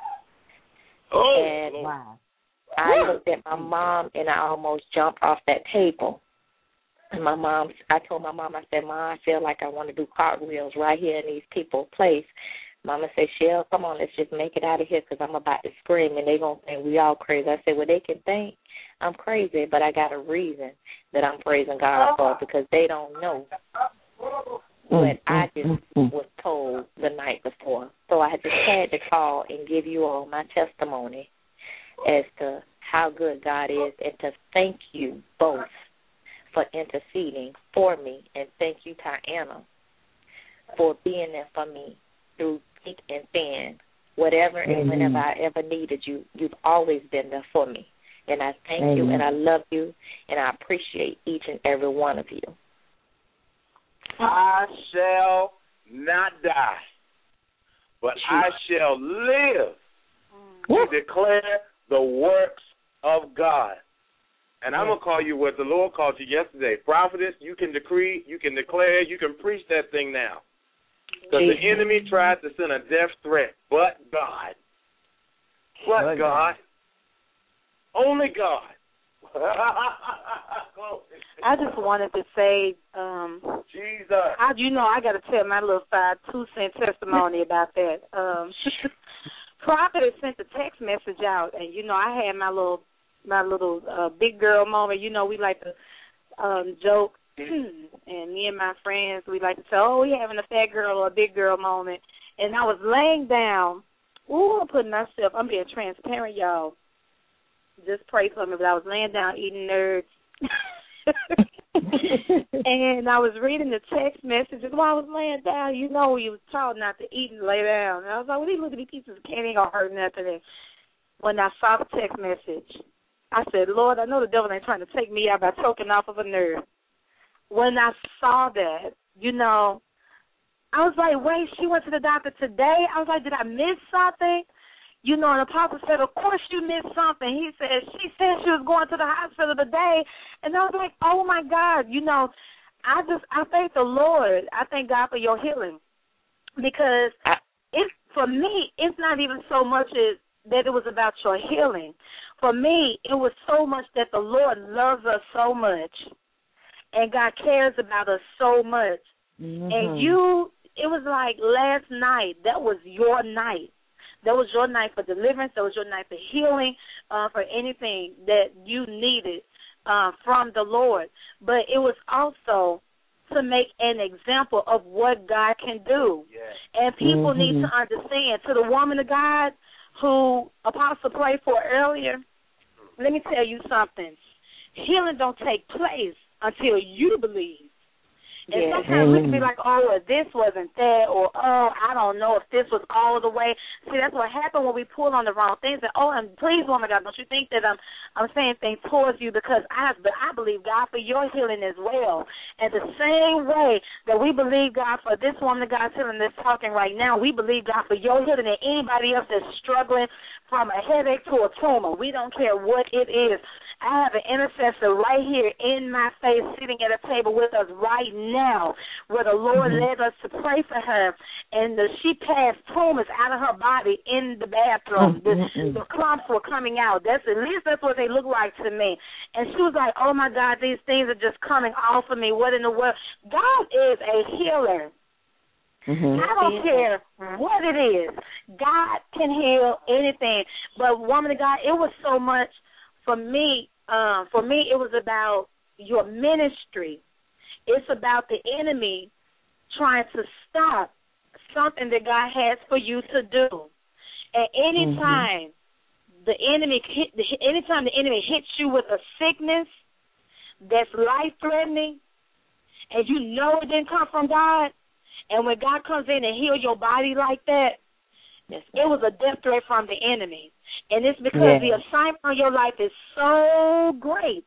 Oh, and wow. I looked at my mom, and I almost jumped off that table. And my mom, I told my mom, I said, Mom, I feel like I want to do cartwheels right here in these people's place. Mama said, Shell, come on, let's just make it out of here because I'm about to scream, and they're going to think we all crazy. I said, well, they can think I'm crazy, but I got a reason that I'm praising God for because they don't know what I just was told the night before. So I just had to call and give you all my testimony as to how good God is and to thank you both for interceding for me, and thank you, Tiana, for being there for me through thick and thin. Whatever and Amen. Whenever I ever needed you, you've always been there for me. And I thank Amen. you, and I love you, and I appreciate each and every one of you. I shall not die, but I shall live to declare the works of God. And I'm going to call you what the Lord called you yesterday. Prophetess, you can decree, you can declare, you can preach that thing now. Because the enemy tried to send a death threat, but God. But, but God. God. Only God. I just wanted to say, um, Jesus. How do you know I got to tell my little five two cent testimony about that? Um, Prophet sent a text message out, and you know I had my little my little uh, big girl moment. You know, we like to um, joke, and me and my friends, we like to say, oh, we having a fat girl or a big girl moment. And I was laying down. Ooh, I'm putting myself, I'm being transparent, y'all. Just pray for me. But I was laying down eating nerds. And I was reading the text messages while I was laying down. You know, you was taught not to eat and lay down. And I was like, well, these little pieces of candy ain't going to hurt nothing. And when I saw the text message, I said, Lord, I know the devil ain't trying to take me out by choking off of a nerve. When I saw that, you know, I was like, wait, she went to the doctor today? I was like, did I miss something? You know, and the apostle said, of course you missed something. He said, she said she was going to the hospital today. And I was like, oh, my God. You know, I just, I thank the Lord. I thank God for your healing. Because it, for me, it's not even so much as that it was about your healing. For me, it was so much that the Lord loves us so much. And God cares about us so much. Mm-hmm. And you, it was like last night, that was your night. That was your night for deliverance. That was your night for healing, uh, for anything that you needed uh, from the Lord. But it was also to make an example of what God can do. Yes. And people mm-hmm. need to understand. To the woman of God who Apostle prayed for earlier, let me tell you something. Healing don't take place until you believe. And yeah. sometimes we can be like, oh, well, this wasn't that, or, oh, I don't know if this was all the way. See, that's what happened when we pull on the wrong things. And, oh, and please, woman God, don't you think that I'm I'm saying things towards you because I, but I believe God for your healing as well. And the same way that we believe God for this woman of God's healing that's talking right now, we believe God for your healing and anybody else that's struggling from a headache to a tumor. We don't care what it is. I have an intercessor right here in my face sitting at a table with us right now where the Lord mm-hmm. led us to pray for her, and the, she passed tumors out of her body in the bathroom. Mm-hmm. The, the clumps were coming out. That's At least that's what they look like to me. And she was like, oh, my God, these things are just coming off of me. What in the world? God is a healer. Mm-hmm. I don't care what it is. God can heal anything. But, woman of God, it was so much. For me, uh, for me, it was about your ministry. It's about the enemy trying to stop something that God has for you to do. And any mm-hmm. time the enemy, hit, anytime the enemy hits you with a sickness that's life-threatening, and you know it didn't come from God, and when God comes in and heals your body like that, it was a death threat from the enemy. And it's because yeah. the assignment on your life is so great.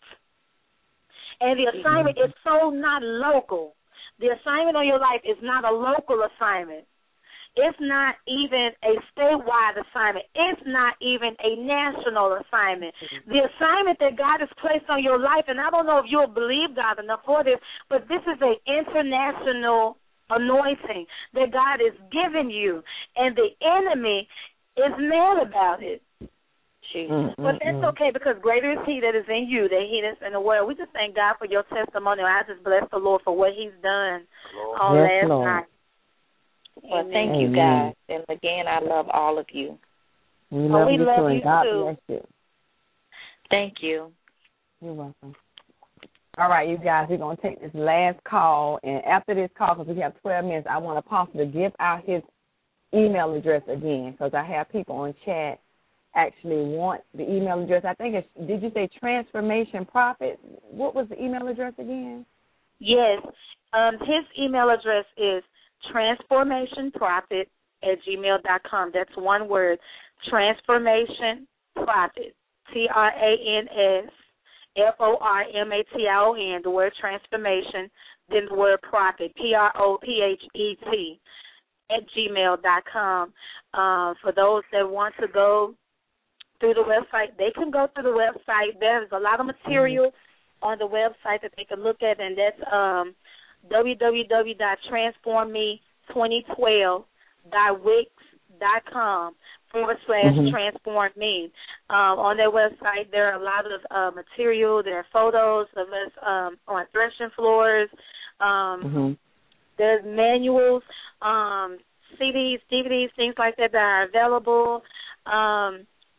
And the assignment mm-hmm. is so not local. The assignment on your life is not a local assignment. It's not even a statewide assignment. It's not even a national assignment. Mm-hmm. The assignment that God has placed on your life, and I don't know if you'll believe God enough for this, but this is an international anointing that God is giving you. And the enemy is mad about it. Mm-hmm. But that's okay because greater is he that is in you than he that's in the world. We just thank God for your testimony. I just bless the Lord for what he's done on yes, last Lord. night. Well, Amen. Thank you, guys. And again, I love all of you. We love, oh, we you, love too. you God too. Bless you. Thank you. You're welcome. All right, you guys, we're going to take this last call. And after this call, because we have twelve minutes, I want Apostle to give out his email address again because I have people on chat actually want the email address. I think it's, did you say Transformation Prophet? What was the email address again? Yes. Um, his email address is transformationprophet at gmail dot com. That's one word, Transformation Prophet, T R A N S F O R M A T I O N, the word transformation, then the word prophet, P R O P H E T, at gmail dot com. Uh, for those that want to go through the website, they can go through the website. There's a lot of material mm-hmm. on the website that they can look at, and that's um, w w w dot transform me twenty twelve dot wix dot com forward slash mm-hmm. transform me. Um, on their website, there are a lot of uh, material. There are photos of us um, on threshing floors. Um, mm-hmm. There's manuals, um, C Ds, D V Ds, things like that that are available. Um,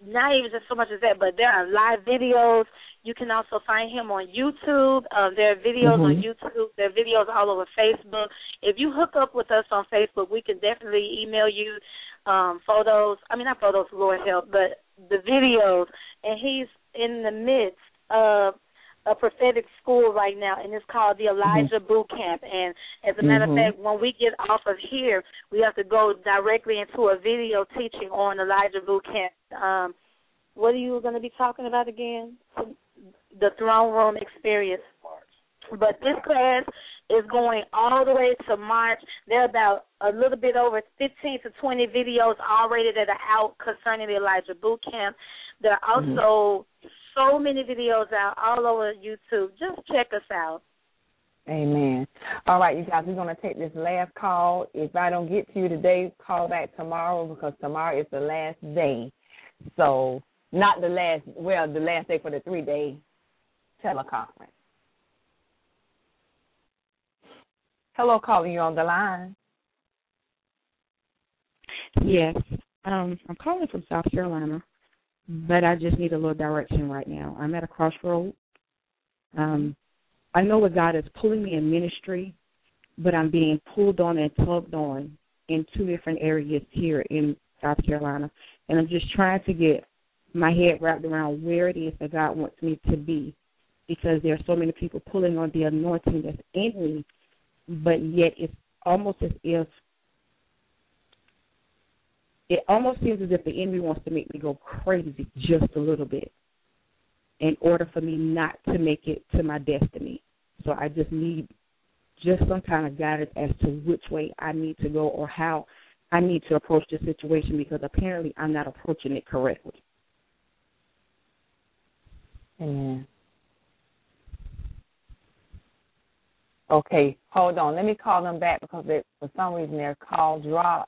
not even just so much as that, but there are live videos. You can also find him on YouTube. Uh, there are videos Mhm. on YouTube. There are videos all over Facebook. If you hook up with us on Facebook, we can definitely email you um, photos. I mean, not photos, Lord help, but the videos. And he's in the midst of a prophetic school right now, and it's called the Elijah mm-hmm. Boot Camp. And as a matter mm-hmm. of fact, when we get off of here, we have to go directly into a video teaching on Elijah Boot Camp. Um, what are you going to be talking about again? The throne room experience. But this class is going all the way to March. There are about a little bit over fifteen to twenty videos already that are out concerning the Elijah Boot Camp. There are also mm-hmm. so many videos out all over YouTube. Just check us out. Amen. All right, you guys, we're going to take this last call. If I don't get to you today, call back tomorrow because tomorrow is the last day. So not the last, well, the last day for the three-day teleconference. Hello, calling you on the line. Yes. Um, I'm calling from South Carolina, but I just need a little direction right now. I'm at a crossroad. Um, I know what God is pulling me in ministry, but I'm being pulled on and tugged on in two different areas here in South Carolina, and I'm just trying to get my head wrapped around where it is that God wants me to be, because there are so many people pulling on the anointing that's in me, but yet it's almost as if it almost seems as if the enemy wants to make me go crazy just a little bit in order for me not to make it to my destiny. So I just need just some kind of guidance as to which way I need to go or how I need to approach the situation, because apparently I'm not approaching it correctly. Amen. Okay, hold on. Let me call them back because they, for some reason their call dropped.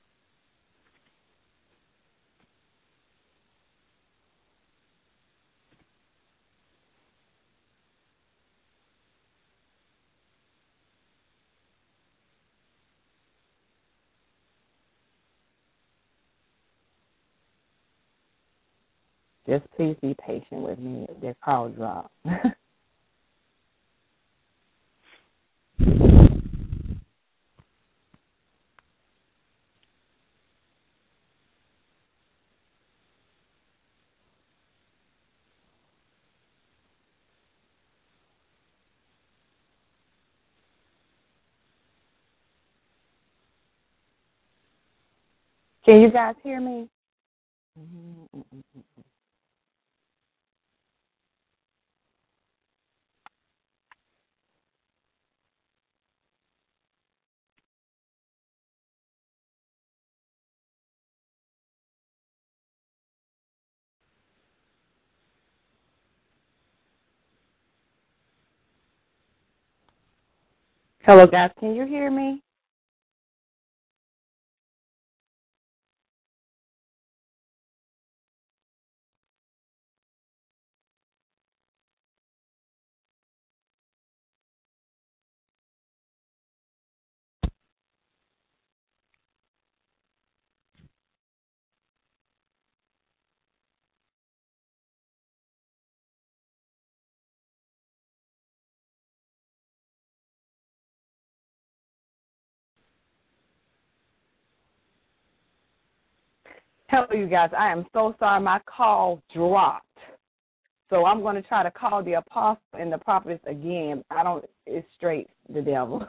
Just please be patient with me. Their call dropped. Can you guys hear me? Mm-hmm. Hello, guys. Can you hear me? Hello, you guys. I am so sorry. My call dropped. So I'm going to try to call the apostle and the prophetess again. I don't, it's straight the devil.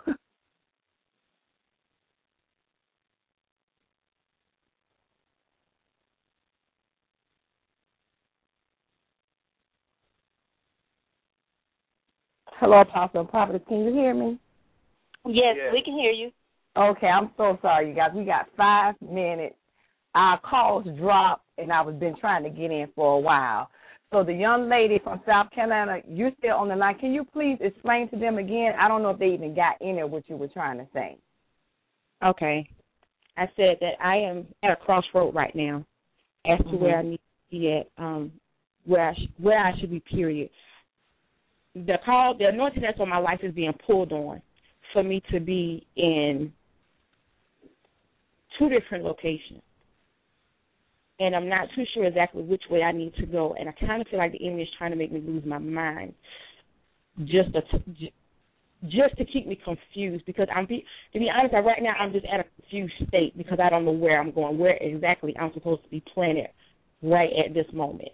Hello, apostle and prophetess. Can you hear me? Yes, yes, we can hear you. Okay, I'm so sorry, you guys. We got five minutes. Our calls dropped, and I was been trying to get in for a while. So the young lady from South Carolina, you're still on the line. Can you please explain to them again? I don't know if they even got in there what you were trying to say. Okay. I said that I am at a crossroad right now as to mm-hmm. where I need to be at, um, where I sh- where I should be, period. The call, the anointing that's on my life is being pulled on for me to be in two different locations. and I'm not too sure exactly which way I need to go. And I kind of feel like the enemy is trying to make me lose my mind, just to just to keep me confused. Because I'm be, to be honest, right now I'm just at a confused state because I don't know where I'm going, where exactly I'm supposed to be planted right at this moment.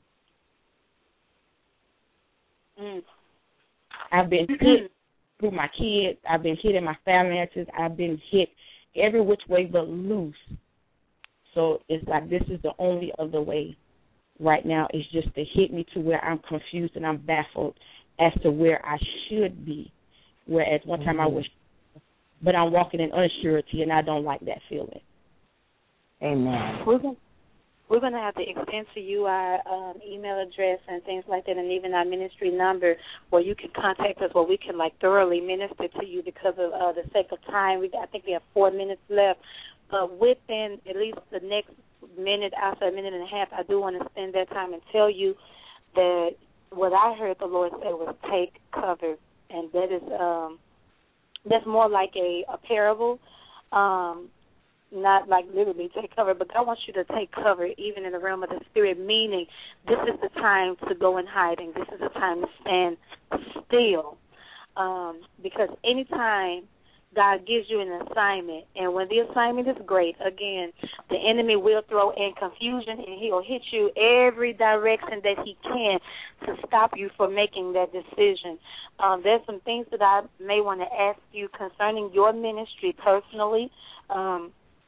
Mm. I've been hit through my kids. I've been hit in my finances. I've been hit every which way but loose. So it's like this is the only other way right now is just to hit me to where I'm confused and I'm baffled as to where I should be. Whereas one time I was, but I'm walking in unsurety and I don't like that feeling. Amen. We're going, we're going to have to extend to you our um, email address and things like that, and even our ministry number where you can contact us, where we can like thoroughly minister to you because of uh, the sake of time. We I think we have four minutes left. But within at least the next minute, after a minute and a half, I do want to spend that time and tell you that what I heard the Lord say was take cover, and that is um, that's more like a, a parable, um, not like literally take cover, but God wants you to take cover even in the realm of the spirit, meaning this is the time to go in hiding. This is the time to stand still, um, because anytime God gives you an assignment, and when the assignment is great, again, the enemy will throw in confusion, and he'll hit you every direction that he can to stop you from making that decision. Um, there's some things that I may want to ask you concerning your ministry personally, um,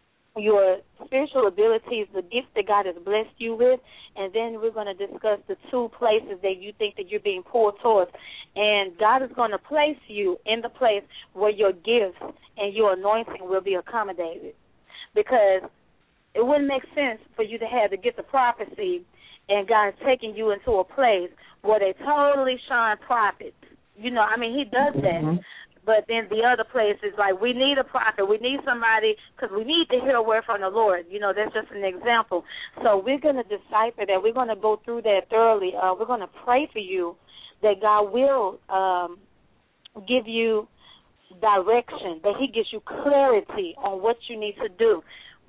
your spiritual abilities, the gifts that God has blessed you with, and then we're going to discuss the two places that you think that you're being pulled towards. And God is going to place you in the place where your gifts and your anointing will be accommodated. Because it wouldn't make sense for you to have the gift of prophecy and God is taking you into a place where they totally shine prophets. You know, I mean, he does that. Mm-hmm. But then the other place is like, we need a prophet. We need somebody because we need to hear a word from the Lord. You know, that's just an example. So we're going to decipher that. We're going to go through that thoroughly. Uh, we're going to pray for you that God will um, give you direction, that he gives you clarity on what you need to do.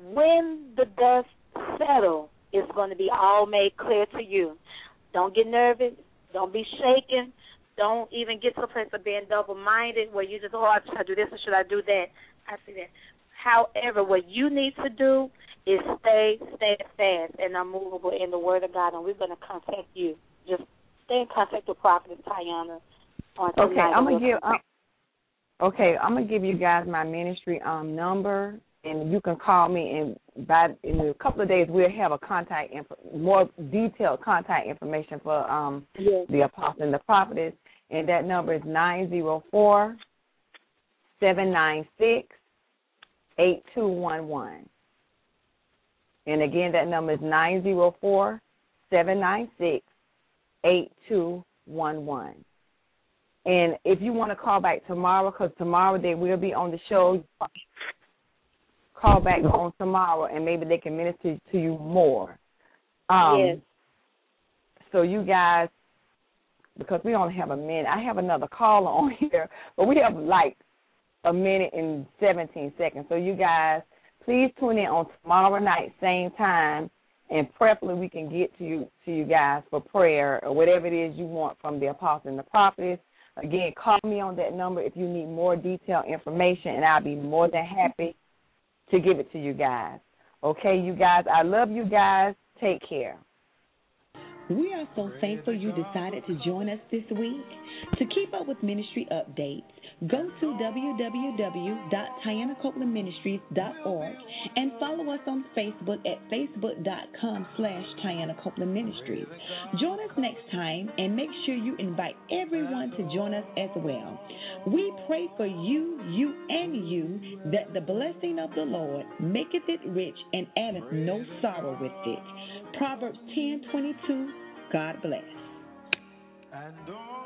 When the dust settles, it's going to be all made clear to you. Don't get nervous. Don't be shaken. Don't even get to a place of being double-minded where you just, oh, should I do this or should I do that? I see that. However, what you need to do is stay steadfast and unmovable in the Word of God, and we're going to contact you. Just stay in contact with Prophetess Tiana on tonight. Okay, I'm gonna give. Um, okay, I'm gonna give you guys my ministry um number, and you can call me. And by in a couple of days, we'll have a contact inf- more detailed contact information for um yes. the apostle and the prophetess. And that number is nine zero four, seven nine six, eight two one one. And again, that number is nine zero four, seven nine six, eight two one one. And if you want to call back tomorrow, because tomorrow they will be on the show, call back on tomorrow, and maybe they can minister to you more. Um, yes. So you guys, because we only have a minute. I have another caller on here, but we have like a minute and seventeen seconds. So you guys, please tune in on tomorrow night, same time, and preferably we can get to you to you guys for prayer or whatever it is you want from the apostle and the prophetess. Again, call me on that number if you need more detailed information, and I'll be more than happy to give it to you guys. Okay, you guys, I love you guys. Take care. We are so thankful you decided to join us this week. To keep up with ministry updates, go to w w w dot tiana copeland ministries dot org and follow us on Facebook at facebook dot com slash tiana copeland ministries. Join us next time and make sure you invite everyone to join us as well. We pray for you, you, and you, that the blessing of the Lord maketh it rich and addeth no sorrow with it. Proverbs ten twenty-two. God bless. And